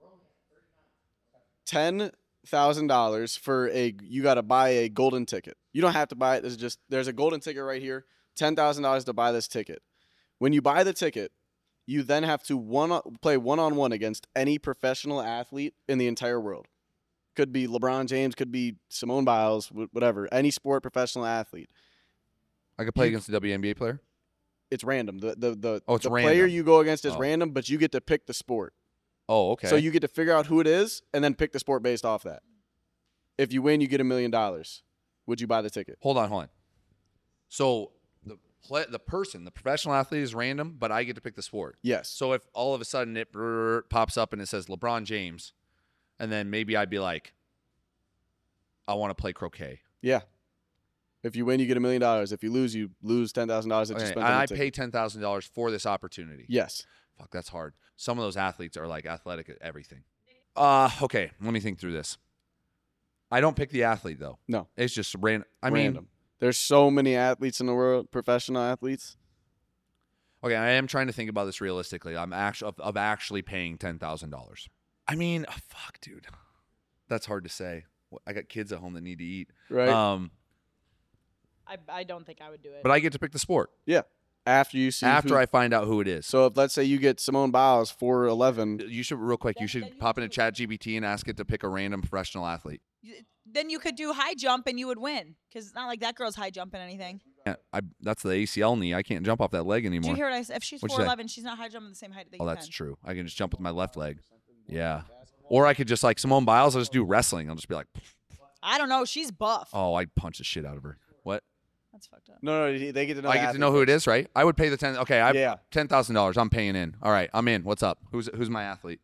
Ten thousand dollars for a you got to buy a golden ticket. You don't have to buy it. There's just there's a golden ticket right here. Ten thousand dollars to buy this ticket. When you buy the ticket, you then have to one play one on one against any professional athlete in the entire world. Could be LeBron James, could be Simone Biles, wh- whatever. Any sport professional athlete. I could play You- against a W N B A player. It's random. The the the, Oh, it's the player random. you go against is Oh. random, but you get to pick the sport. Oh, okay. So you get to figure out who it is and then pick the sport based off that. If you win, you get a million dollars. Would you buy the ticket? hold on, hold on. So the play, the person, the professional athlete is random, but I get to pick the sport. Yes. So if all of a sudden it brrr, pops up and it says LeBron James, and then maybe I'd be like, I want to play croquet. Yeah. If you win, you get a million dollars. If you lose, you lose ten thousand dollars that you Okay, spent and on the I ticket. pay ten thousand dollars for this opportunity. Yes. Fuck, that's hard. Some of those athletes are like athletic at everything. Uh, okay, let me think through this. I don't pick the athlete though. No. It's just random. I mean, Random. There's so many athletes in the world, professional athletes. okay, I am trying to think about this realistically. I'm actually of, of actually paying ten thousand dollars. I mean, oh, fuck, dude, that's hard to say. I got kids at home that need to eat. Right. Um, I, I don't think I would do it. but I get to pick the sport yeah. After you see after who, I find out who it is. So if let's say you get Simone Biles four eleven, You should real quick. You Then- should then you pop do- into Chat G P T and ask it to pick a random professional athlete. Y- then you could do high jump and you would win because it's not like that girl's high jumping anything. Yeah, I, that's the A C L knee. I can't jump off that leg Did anymore. you hear what I said? If she's What'd you four say? eleven, she's not high jumping the same height that Oh, you that's can. true. I can just jump with my left leg. Yeah. Or I could just like Simone Biles. I'll just do wrestling. I'll just be like, I don't know. She's buff. oh, I punch the shit out of her. What? That's fucked up. no, no, they get to know. I the get to athlete know who it first. is, right? I would pay the ten. Okay, I Yeah. ten thousand dollars. I'm paying in. All right, I'm in. What's up? Who's who's my athlete?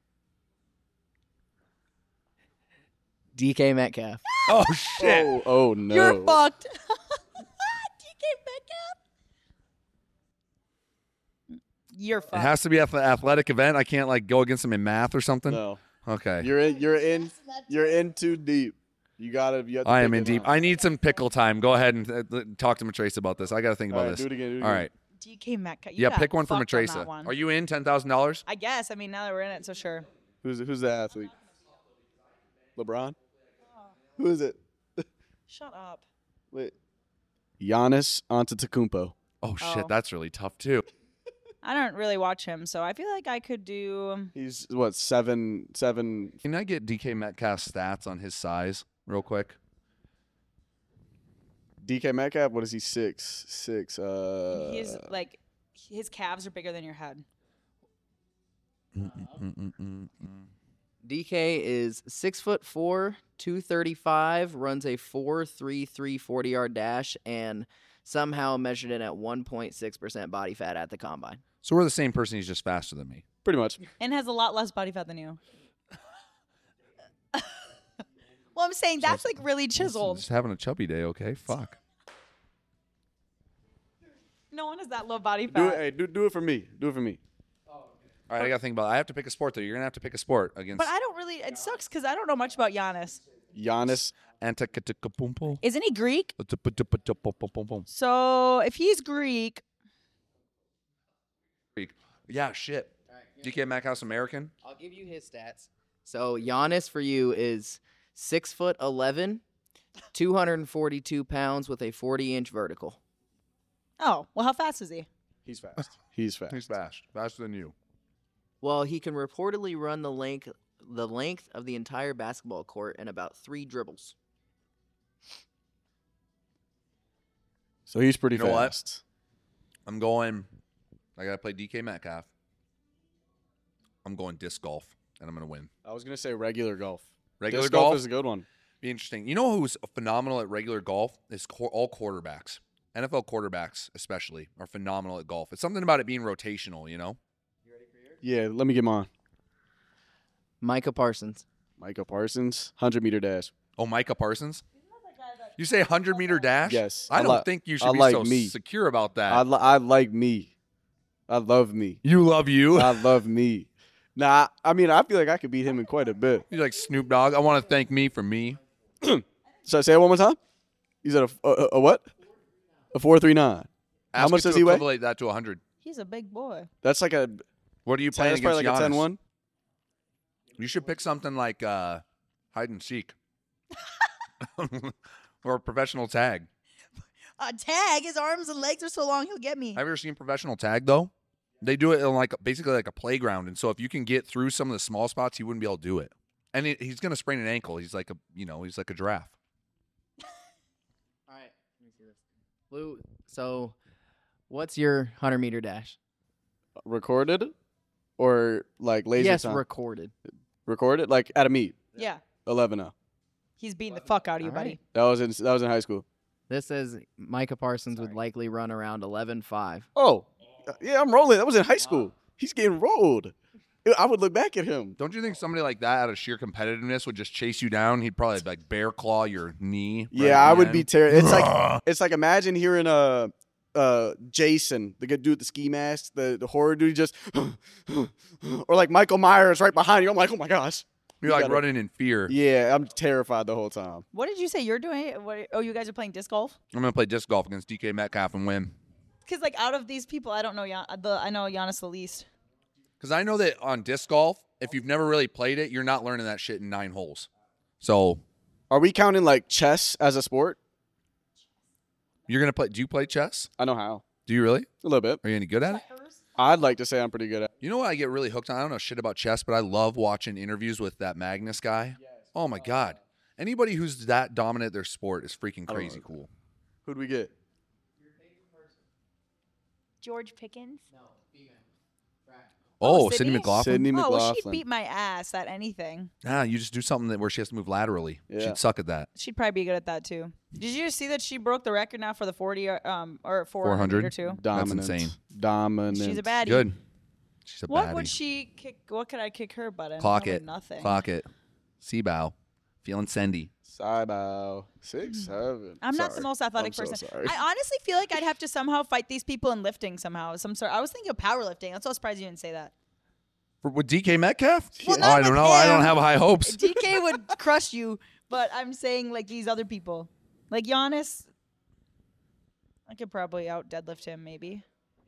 D K Metcalf. Oh shit! Oh, oh no. You're fucked. D K Metcalf. You're It fucked. has to be an athletic event. I can't like go against him in math or something. No. Okay. You're in. You're in. You're in too deep. You gotta. You have to I pick am in it deep. now. I need some pickle time. Go ahead and uh, talk to Matrace about this. I got to think All about right, this. do it again. Do it All again. right. D K Metcalf. You Yeah, got pick one for fucked on that Matrace. one. Are you in ten thousand dollars? I guess. I mean, now that we're in it, so sure. Who's who's the athlete? LeBron. Who is it? Shut up. Wait. Giannis Antetokounmpo. Oh shit, Oh. that's really tough too. I don't really watch him, so I feel like I could do. He's what seven seven. Can I get D K Metcalf's stats on his size real quick? D K Metcalf. What is he? Six six. Uh. He's like, his calves are bigger than your head. Mm-mm-mm-mm-mm. D K is six foot four, two thirty five, runs a four three three forty yard dash, and somehow measured in at one point six percent body fat at the combine. So we're the same person. He's just faster than me. Pretty much. And has a lot less body fat than you. Well, I'm saying that's like really chiseled. Just having a chubby day, okay? Fuck. No one has that low body Do it. fat. Hey, do do it for me. Do it for me. All right, I got to think about it. I have to pick a sport, though. You're going to have to pick a sport against But I don't really. It sucks because I don't know much about Giannis. Giannis. Antetokounmpo. Isn't he Greek? Antetokounmpo. So if he's Greek, Yeah, shit. D K Metcalf's American? I'll give you his stats. So Giannis for you is six foot eleven, two hundred forty two pounds with a forty inch vertical. oh well, how fast is he? He's fast. He's fast. He's fast. Faster than you. Well, he can reportedly run the length the length of the entire basketball court in about three dribbles. So he's pretty You know what? fast. I'm going. I got to play D K Metcalf. I'm going disc golf, and I'm going to win. I was gonna say regular golf. Regular Disc golf, golf is a good one. be interesting. You know who's phenomenal at regular golf? Is qu- all quarterbacks. N F L quarterbacks, especially, are phenomenal at golf. It's something about it being rotational, you know? Yeah, let me get mine. Micah Parsons. Micah Parsons, hundred meter dash. Oh, Micah Parsons? You say one hundred meter dash? Yes, I I don't li- think you should I be like so me. secure about that. I, li- I like me. I love me. you love you. I love me. Nah, I mean, I feel like I could beat him in quite a bit. You're like Snoop Dogg. I want to thank me for me. Should I say it one more time? You said a, a, a what? A four three nine. How Ask much it to does he weigh? equivalent that to one hundred. He's a big boy. That's like a. What are you That's playing probably against like a Giannis? ten one. You should pick something like uh, hide and seek. Or a professional tag. A tag. His arms and legs are so long, he'll get me. Have you ever seen professional tag though? They do it in like basically like a playground, and so if you can get through some of the small spots, he wouldn't be able to do it. And it, he's gonna sprain an ankle. He's like a you know he's like a giraffe. All right, let me see this. Lou, so what's your hundred meter dash? Recorded, or like laser yes, time? recorded. Recorded, like at a meet. Yeah. Eleven oh. He's beating the fuck out of you, All buddy. right. That was in that was in high school. This says Micah Parsons would likely run around eleven five. Oh, yeah, I'm rolling. That was in high school. He's getting rolled. I would look back at him. Don't you think somebody like that, out of sheer competitiveness, would just chase you down? He'd probably like bear claw your knee. right Yeah, at I the would end. be terrible. It's like it's like imagine hearing uh uh Jason, the good dude with the ski mask, the, the horror dude, just or like Michael Myers right behind you. I'm like, oh my gosh. You're You like gotta- running in fear. Yeah, I'm terrified the whole time. What did you say you're doing? What, oh, you guys are playing disc golf? I'm gonna play disc golf against D K Metcalf and win. Because like out of these people, I don't know Gian- the I know Giannis the least. Because I know that on disc golf, if you've never really played it, you're not learning that shit in nine holes. So Are we counting like chess as a sport? you're gonna play. Do you play chess? I know how. Do you really? A little bit. Are you any good at it? I'd like to say I'm pretty good at. You know what I get really hooked on? I don't know shit about chess, but I love watching interviews with that Magnus guy. Oh my god. Anybody who's that dominant at their sport is freaking don't crazy know. cool. Who'd we get? George Pickens. Oh, Oh, Sydney Sydney? McLaughlin. Sydney Oh, well, she'd McLaughlin. beat my ass at anything. Ah, you just do something that where she has to move laterally. Yeah. She'd suck at that. She'd probably be good at that too. Did you see that she broke the record now for the forty or, um or four four hundred hundred? or two? Dominant. insane. Dominant. She's a baddie. Good. She's a What baddie. would she kick? What could I kick her button? Clock Probably it. Nothing. Clock it. Seabow. Feeling sendy. Cybow. Six, seven. I'm not the Sorry. most athletic I'm so person. sorry. I honestly feel like I'd have to somehow fight these people in lifting somehow. Some sort. I was thinking of powerlifting. That's so surprised you didn't say that. For, with D K Metcalf? Well, oh, not I don't with know. I don't him. have high hopes. D K would crush you, but I'm saying like these other people, like Giannis. I could probably out deadlift him, maybe.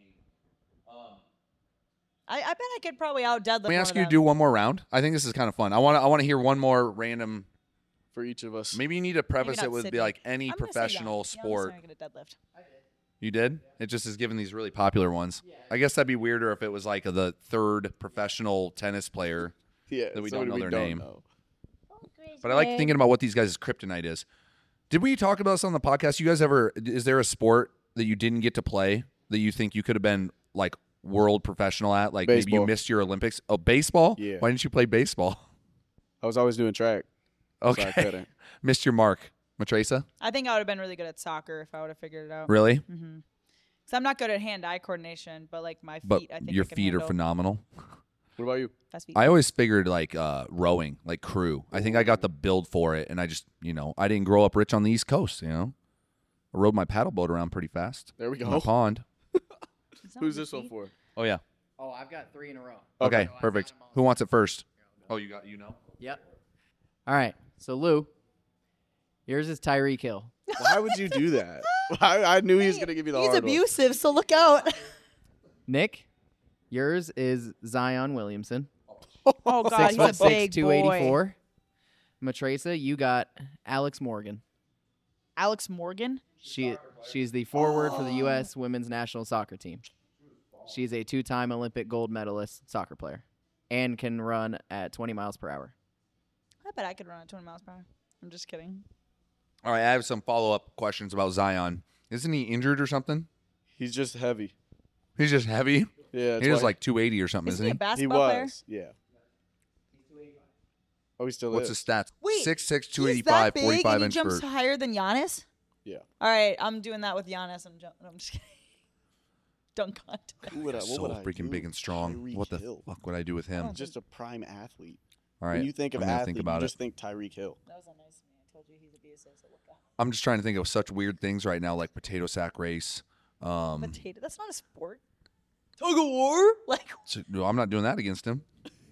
I, I bet I could probably out deadlift. Let me one ask of you to them. do one more round. I think this is kind of fun. I want to. I want to hear one more random. For each of us. Maybe you need to preface not it with be Sydney. like any I'm gonna say professional Giannis. Giannis sport. not gonna deadlift. You did? It just is given these really popular ones. I guess that'd be weirder if it was like the third professional tennis player. Yeah. that we somebody don't know we their name. know. But I like thinking about what these guys' kryptonite is. Did we talk about this on the podcast? You guys ever? Is there a sport that you didn't get to play that you think you could have been like world professional at? Like maybe you Baseball. missed your Olympics. Oh, baseball? Yeah. Why didn't you play baseball? I was always doing track. So Okay. I couldn't. Missed your mark, Matresa? I think I would have been really good at soccer if I would have figured it out. Really? Mm-hmm. Because I'm not good at hand-eye coordination, but like my feet, But I think your I can feet are handle. phenomenal. What about you? Fast feet. I always figured like uh, rowing, like crew. I think I got the build for it, and I just, you know, I didn't grow up rich on the East Coast. You know, I rode my paddle boat around pretty fast. There we in my go. pond. Is that Who's my this one feet? for? Oh yeah. Oh, I've got three in a row. Okay, So I perfect. got 'em all. Who wants it first? Oh, you got you know. Yep. All right. So Lou, yours is Tyreek Hill. Why would you do that? I, I knew he was gonna give you the He's hard one. abusive, so look out. Nick, yours is Zion Williamson. Oh God, Six he's foot a six, big two boy. eighty four. Matresa, you got Alex Morgan. Alex Morgan. She she's the forward for the U S women's national soccer team. She's a two-time Olympic gold medalist soccer player, and can run at twenty miles per hour. I bet I could run at twenty miles per hour. I'm just kidding. All right, I have some follow up questions about Zion. Isn't he injured or something? He's just heavy. He's just heavy. Yeah. that's He's just why- like two eighty or something, Isn't isn't he he? a he basketball player? was. Yeah. Oh, he still What's is. his stats? Wait, six six, two He's eighty-five, that big forty-five and he inch jumps vert. higher than Giannis? Yeah. All right, I'm doing that with Giannis. I'm, ju- I'm just kidding. Dunk contest. Who would I, what So would I freaking do? big and strong. Tyreek What the Hill. fuck would I do with him? Oh. Just a prime athlete. All right, When you think of I'm gonna athlete, think about you it. just think Tyreek Hill. That was not nice of me. I told you he's abusive, so look out. I'm just trying to think of such weird things right now, like potato sack race. Um, Potato. That's not a sport. Tug of war? Like, so- no, I'm not doing that against him.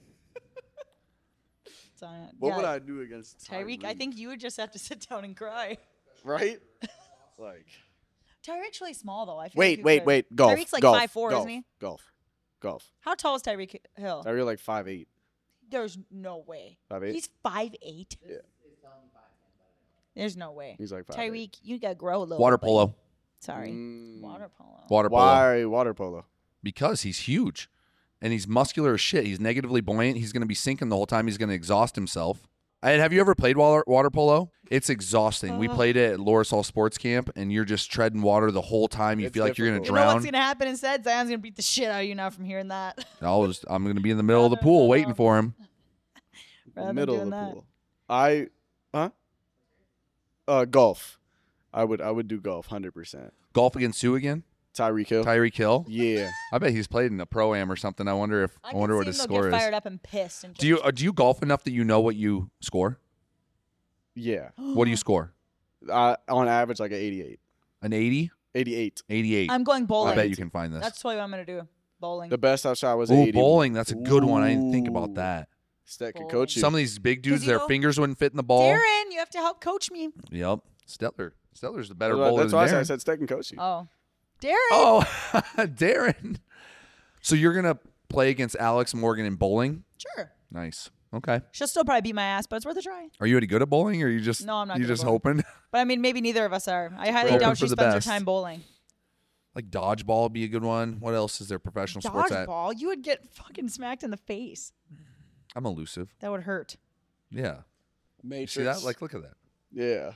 Zion. What yeah, would I do against Tyreek, I think you would just have to sit down and cry. Right? Like. Tyreek's really small, though. I feel Wait, like you wait, could. wait. Golf. Tyreek's like golf, five four, golf, isn't he? Golf. Golf. How tall is Tyreek Hill? Tyreek like five eight. There's no way. Five eight. He's five eight. Yeah. There's no way. He's like five eight. Tyreek, you gotta grow a little. Water bit. polo. Sorry. Mm. Water polo. Water polo. Why water polo? Because he's huge, and he's muscular as shit. He's negatively buoyant. He's going to be sinking the whole time. He's going to exhaust himself. And have you ever played water, water polo? It's exhausting. We Ugh. played it at Loris Hall Sports Camp, and you're just treading water the whole time. You It's feel like you're going to You difficult. know drown. what's gonna happen instead? Zion's gonna beat the shit out of you now from hearing that. I'll just, I'm going to be in the middle of the pool waiting for him. Rather than Middle of doing the that. pool. I, huh? Uh, golf. I would I would do golf, hundred percent. Golf against who again? Tyreek Hill. Tyreek Hill. Yeah. I bet he's played in a pro am or something. I wonder if I, I wonder can what see his him, they'll score get is. fired up and pissed. And Do you uh, do you golf enough that you know what you score? Yeah. What do you score? Uh, on average, like an eighty-eight. An eighty? eighty-eight. eighty-eight. I'm going bowling. I bet you can find this. That's totally what I'm gonna do. Bowling. The best I've shot was an Ooh, eighty. bowling. That's a good one. I didn't think about Ooh. that. Stet could Bowling. coach you. Some of these big dudes, you their know- fingers wouldn't fit in the ball. Darren, you have to help coach me. Yep. Stellar. Stellar's the better That's why- bowler That's than why I said, I Darren. said Stet can coach you. Oh, Darren. Oh, Darren. So you're gonna play against Alex Morgan in bowling? Sure. Nice. Okay. She'll still probably beat my ass, but it's worth a try. Are you any good at bowling, or are you just No, I'm not You good at just bowling. hoping? But I mean, maybe neither of us are. I highly Hoping doubt for she the spends her best. time bowling. Like dodgeball would be a good one. What else is there professional sports at? Dodgeball, you would get fucking smacked in the face. I'm elusive. That would hurt. Yeah. You Matrix. see that? Like, look at that. yeah.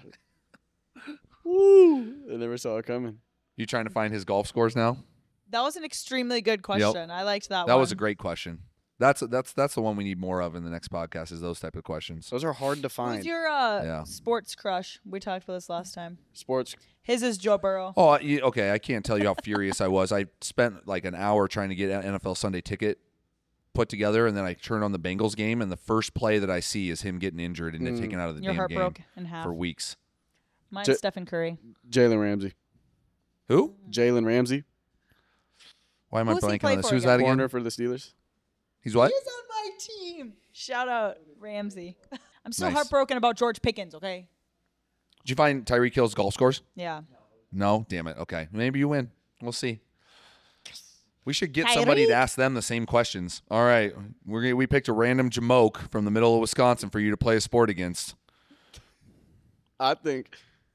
Woo! I never saw it coming. You trying to find his golf scores now? That was an extremely good question. I liked that, That one. was a great question. That's that's that's the one we need more of in the next podcast. Is those type of questions. Those are hard to Who's find. your uh, Yeah. sports crush? We talked about this last time. Sports. His is Joe Burrow. Oh, you- okay. I can't tell you how furious I was. I spent like an hour trying to get an N F L Sunday ticket put together, and then I turn on the Bengals game, and the first play that I see is him getting injured and Mm. taken out of the Your damn heart game broke in half. for weeks. Mine's J- Stephen Curry. Jalen Ramsey. Who? Jalen Ramsey. Why am I Who's he blanking play on this? for Who's again? that again? Corner for the Steelers. He's what? He's on my team. Shout out Ramsey. I'm still Nice. heartbroken about George Pickens. Okay. Did you find Tyreek Hill's golf scores? Yeah. No, damn it. Okay, maybe you win. We'll see. We should get somebody to Tyreek? ask them the same questions. All right, we're gonna, we picked a random jamoke from the middle of Wisconsin for you to play a sport against. I think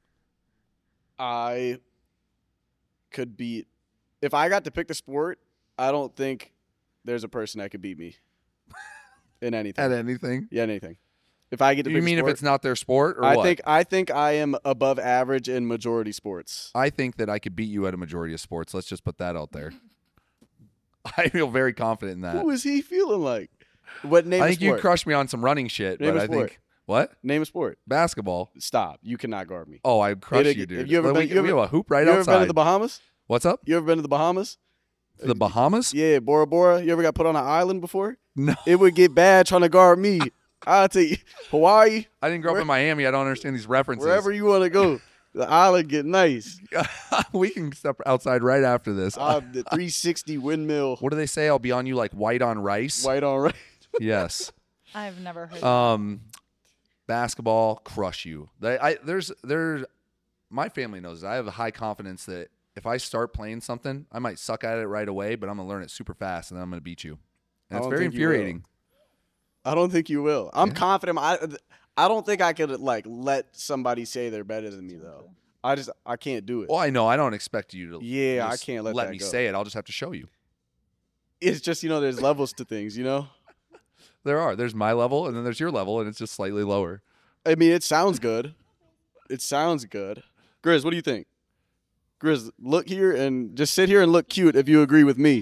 I could beat. If I got to pick the sport, I don't think there's a person that could beat me in anything. At anything? yeah, anything. If I get to You pick a mean if sport, it's not their sport, or I what? think I think I am above average in majority sports. I think that I could beat you at a majority of sports. Let's just put that out there. I feel very confident in that. Who is he feeling like? What name? I a think you sport? crushed me on some running shit, Name but a I sport. think what Name a sport. basketball. Stop. You cannot guard me. Oh, I crushed Hey, you, have dude. you ever Like, been- we, you we ever- have a hoop right you ever outside. been to the Bahamas? What's up? You ever been to the Bahamas? The Bahamas? Yeah, Bora Bora. You ever got put on an island before? No, It would get bad trying to guard me. I'll tell you, Hawaii, I didn't grow Where- up in Miami. I don't understand these references. wherever you want to go, the island get nice. We can step outside right after this. Uh, the three sixty windmill, What do they say? I'll be on you like white on rice. white on right. Yes. I've never heard. Um, basketball, crush you. They, I, there's, there's, my family knows that I have a high confidence that if I start playing something, I might suck at it right away, but I'm gonna learn it super fast, and then I'm gonna beat you. And I it's don't very think you will. infuriating. I don't think you will. I'm Yeah. confident. I, I don't think I could like let somebody say they're better than me though. I just I can't do it. Well, I know I don't expect you to. Yeah, I just can't let let that me go. say it. I'll just have to show you. It's just you know there's levels to things. You know. There are. There's my level, and then there's your level, and it's just slightly lower. I mean, it sounds good. It sounds good. Grizz, what do you think? Grizz, look here and just sit here and look cute if you agree with me.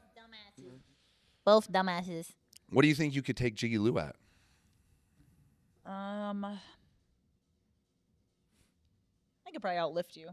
Both dumbasses. What do you think you could take Jiggy Lou at? Um, I could probably outlift you.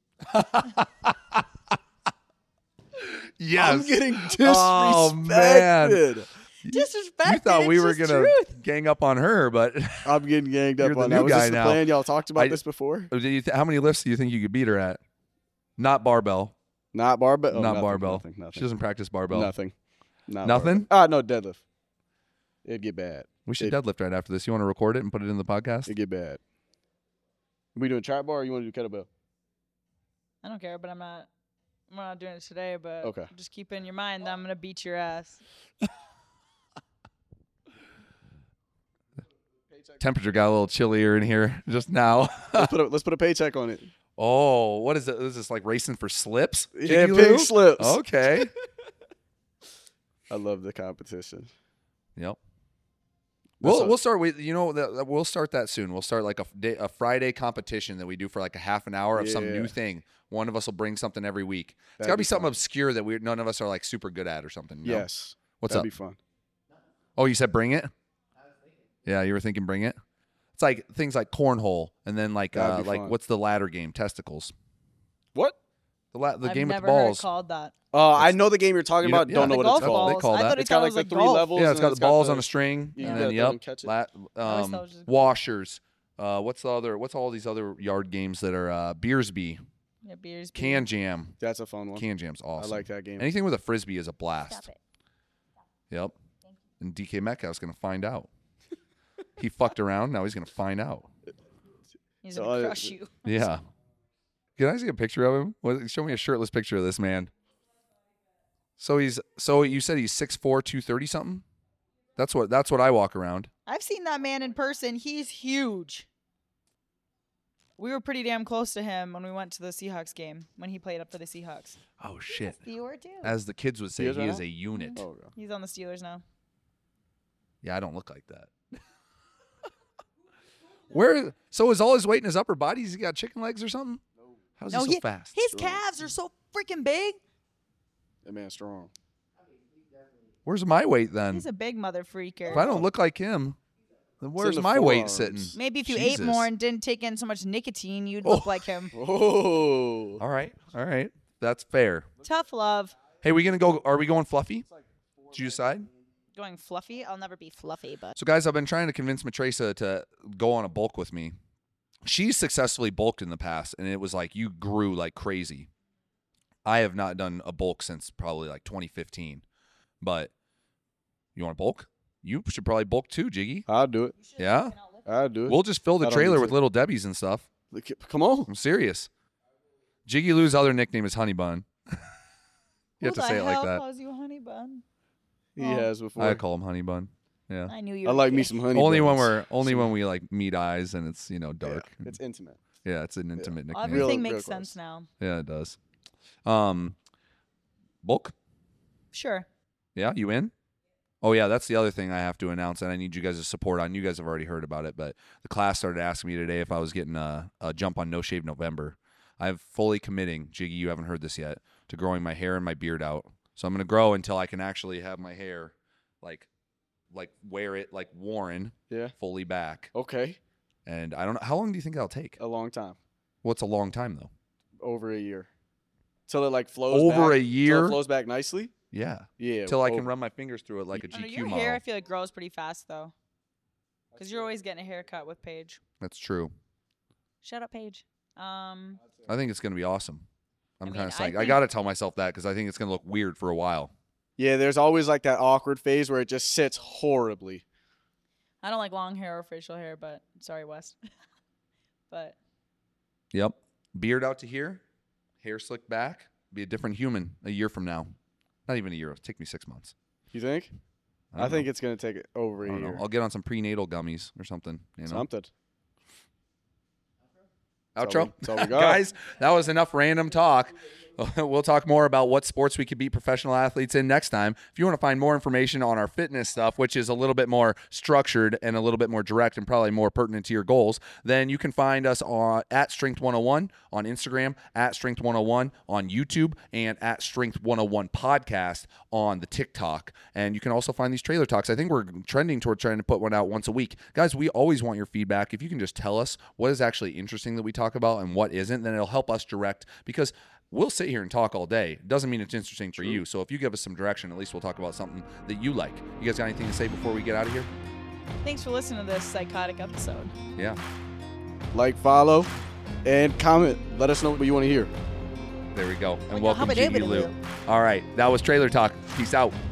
Yes. I'm getting Oh, man. disrespected. Disrespect. You thought we it's were just gonna truth. gang up on her, but I'm getting ganged You're up the on new that. Was guy this the now. plan? Y'all talked about I- this before? do you th- how many lifts do you think you could beat her at? Not barbell. Not barbell. Oh, Not nothing, barbell. Nothing. She Nothing. doesn't practice barbell. Nothing. Not Nothing? Ah, no deadlift. It'd get bad. We should It- deadlift right after this. You want to record it and put it in the podcast? It'd get bad. We doing trap bar or you want to do kettlebell? I don't care, but I'm not. I'm not doing it today. But Okay. just keep in your mind that I'm gonna beat your ass. Temperature got a little chillier in here just now. let's put a let's put a paycheck on it. Oh, what is it? Is this like racing for slips? Yeah, Jiggy pig Lou? slips. Okay. I love the competition. Yep. That's We'll a- we'll start with you know that we'll start that soon. We'll start like a f- day, a Friday competition that we do for like a half an hour of some Yeah. new thing. One of us will bring something every week. It's That'd got to be be something fun. obscure that we none of us are like super good at or something. you know? Yes. What's That'd up? be fun. Oh, you said bring it? Yeah, you were thinking bring it? It's like things like cornhole and then like That'd uh be like fun. what's the ladder game? Testicles. What? The la- the I've game with never the heard it balls. called that. Uh, I know the game you're talking You know- about. yeah. Don't know The what golf it's called. balls. They call I that. thought it It's got was like the like three golf. levels. Yeah, it's and got the balls the- on a string, you and gotta then throw yep, and catch it. la- always um, thought it was just golf. washers. Uh, what's the other? What's all these other yard games that are uh, Beersby, Yeah, beers. Can Jam. That's a fun one. Can Jam's awesome. I like that game. Anything with a frisbee is a blast. Stop it. Yep. And D K Metcalf's gonna find out. He fucked around. Now he's gonna find out. He's So, gonna uh, crush you. Yeah. Can I see a picture of him? What, show me a shirtless picture of this man. So he's so you said he's six four, two thirty something? That's what that's what I walk around. I've seen that man in person. He's huge. We were pretty damn close to him when we went to the Seahawks game when he played up for the Seahawks. Oh shit. You were too. As the kids would say, He is he right is now? a unit. Oh, yeah. He's on the Steelers now. Yeah, I don't look like that. Where so is all his weight in his upper body? He's got chicken legs or something? How's No, he so he- fast? His Strong. calves are so freaking big. That man's strong. Where's my weight then? He's a big mother freaker. If I don't look like him, then in where's the my weight forearms. sitting? Maybe if you Jesus. ate more and didn't take in so much nicotine, you'd Oh. look like him. Oh. All right, all right, that's fair. Tough love. Hey, we gonna go? Are we going fluffy? Did you decide? Going fluffy. I'll never be fluffy, but So, guys, I've been trying to convince Matresa to go on a bulk with me. She's successfully bulked in the past, and it was like you grew like crazy. I have not done a bulk since probably like twenty fifteen. But you want to bulk? You should probably bulk too, Jiggy. I'll do it. Yeah? I'll do it. We'll just fill the I don't trailer need with to. little Debbies and stuff. Look, Come on. I'm serious. Jiggy Lou's other nickname is Honey Bun. you who have to the say it like hell that. calls you honey bun? He Oh. has before. I call him Honey Bun. Yeah. I knew you. I were like me gay. some honey. Only when buns. we're only Some- when we like meet eyes and it's, you know, yeah, dark. it's intimate. Yeah, it's an intimate Well, nickname. Real- everything real makes close. sense now. Yeah, it does. Um, bulk. Sure. Yeah, you in? Oh yeah, that's the other thing I have to announce, and I need you guys' support on. You guys have already heard about it, but the class started asking me today if I was getting a, a jump on No Shave November. I'm fully committing, Jiggy. You haven't heard this yet, to growing my hair and my beard out. So I'm gonna grow until I can actually have my hair, like, like wear it like Warren, Yeah. fully back. Okay. And I don't know how long do you think that'll take? A long time. What's a long time though? Over a year. Till it like flows Over back. a Till year? it flows back nicely. Yeah, Yeah. till I can over- run my fingers through it like a I don't know, G Q your model. hair, I feel like grows pretty fast though, because you're always getting a haircut with Paige. That's true. Shut up, Paige. Um, I think it's gonna be awesome. I'm I kind mean, of I psyched. I, think- gotta tell myself that because I think it's gonna look weird for a while. Yeah, there's always like that awkward phase where it just sits horribly. I don't like long hair or facial hair, but sorry, West. but Yep. Beard out to here, hair slicked back. Be a different human a year from now. Not even a year. It'll take me six months. You think? I, don't think know. it's gonna take it over I a don't know. year. I'll get on some prenatal gummies or something. You know. Something. Outro. That's all we- that's all we got. Guys, that was enough random talk. We'll talk more about what sports we could beat professional athletes in next time. If you want to find more information on our fitness stuff, which is a little bit more structured and a little bit more direct and probably more pertinent to your goals, then you can find us on at Strength one oh one on Instagram, at Strength one oh one on YouTube, and at Strength one oh one Podcast on the TikTok. And you can also find these trailer talks. I think we're trending toward trying to put one out once a week. Guys, we always want your feedback. If you can just tell us what is actually interesting that we talk about and what isn't, then it'll help us direct, because we'll sit here and talk all day. Doesn't mean it's interesting for you. So if you give us some direction, at least we'll talk about something that you like. You guys got anything to say before we get out of here? thanks for listening to this psychotic episode. Yeah. Like, follow, and comment. Let us know what you want to hear. There we go. And Like a welcome to you, hubba-dubba-doo. Lou. All right. That was Trailer Talk. Peace out.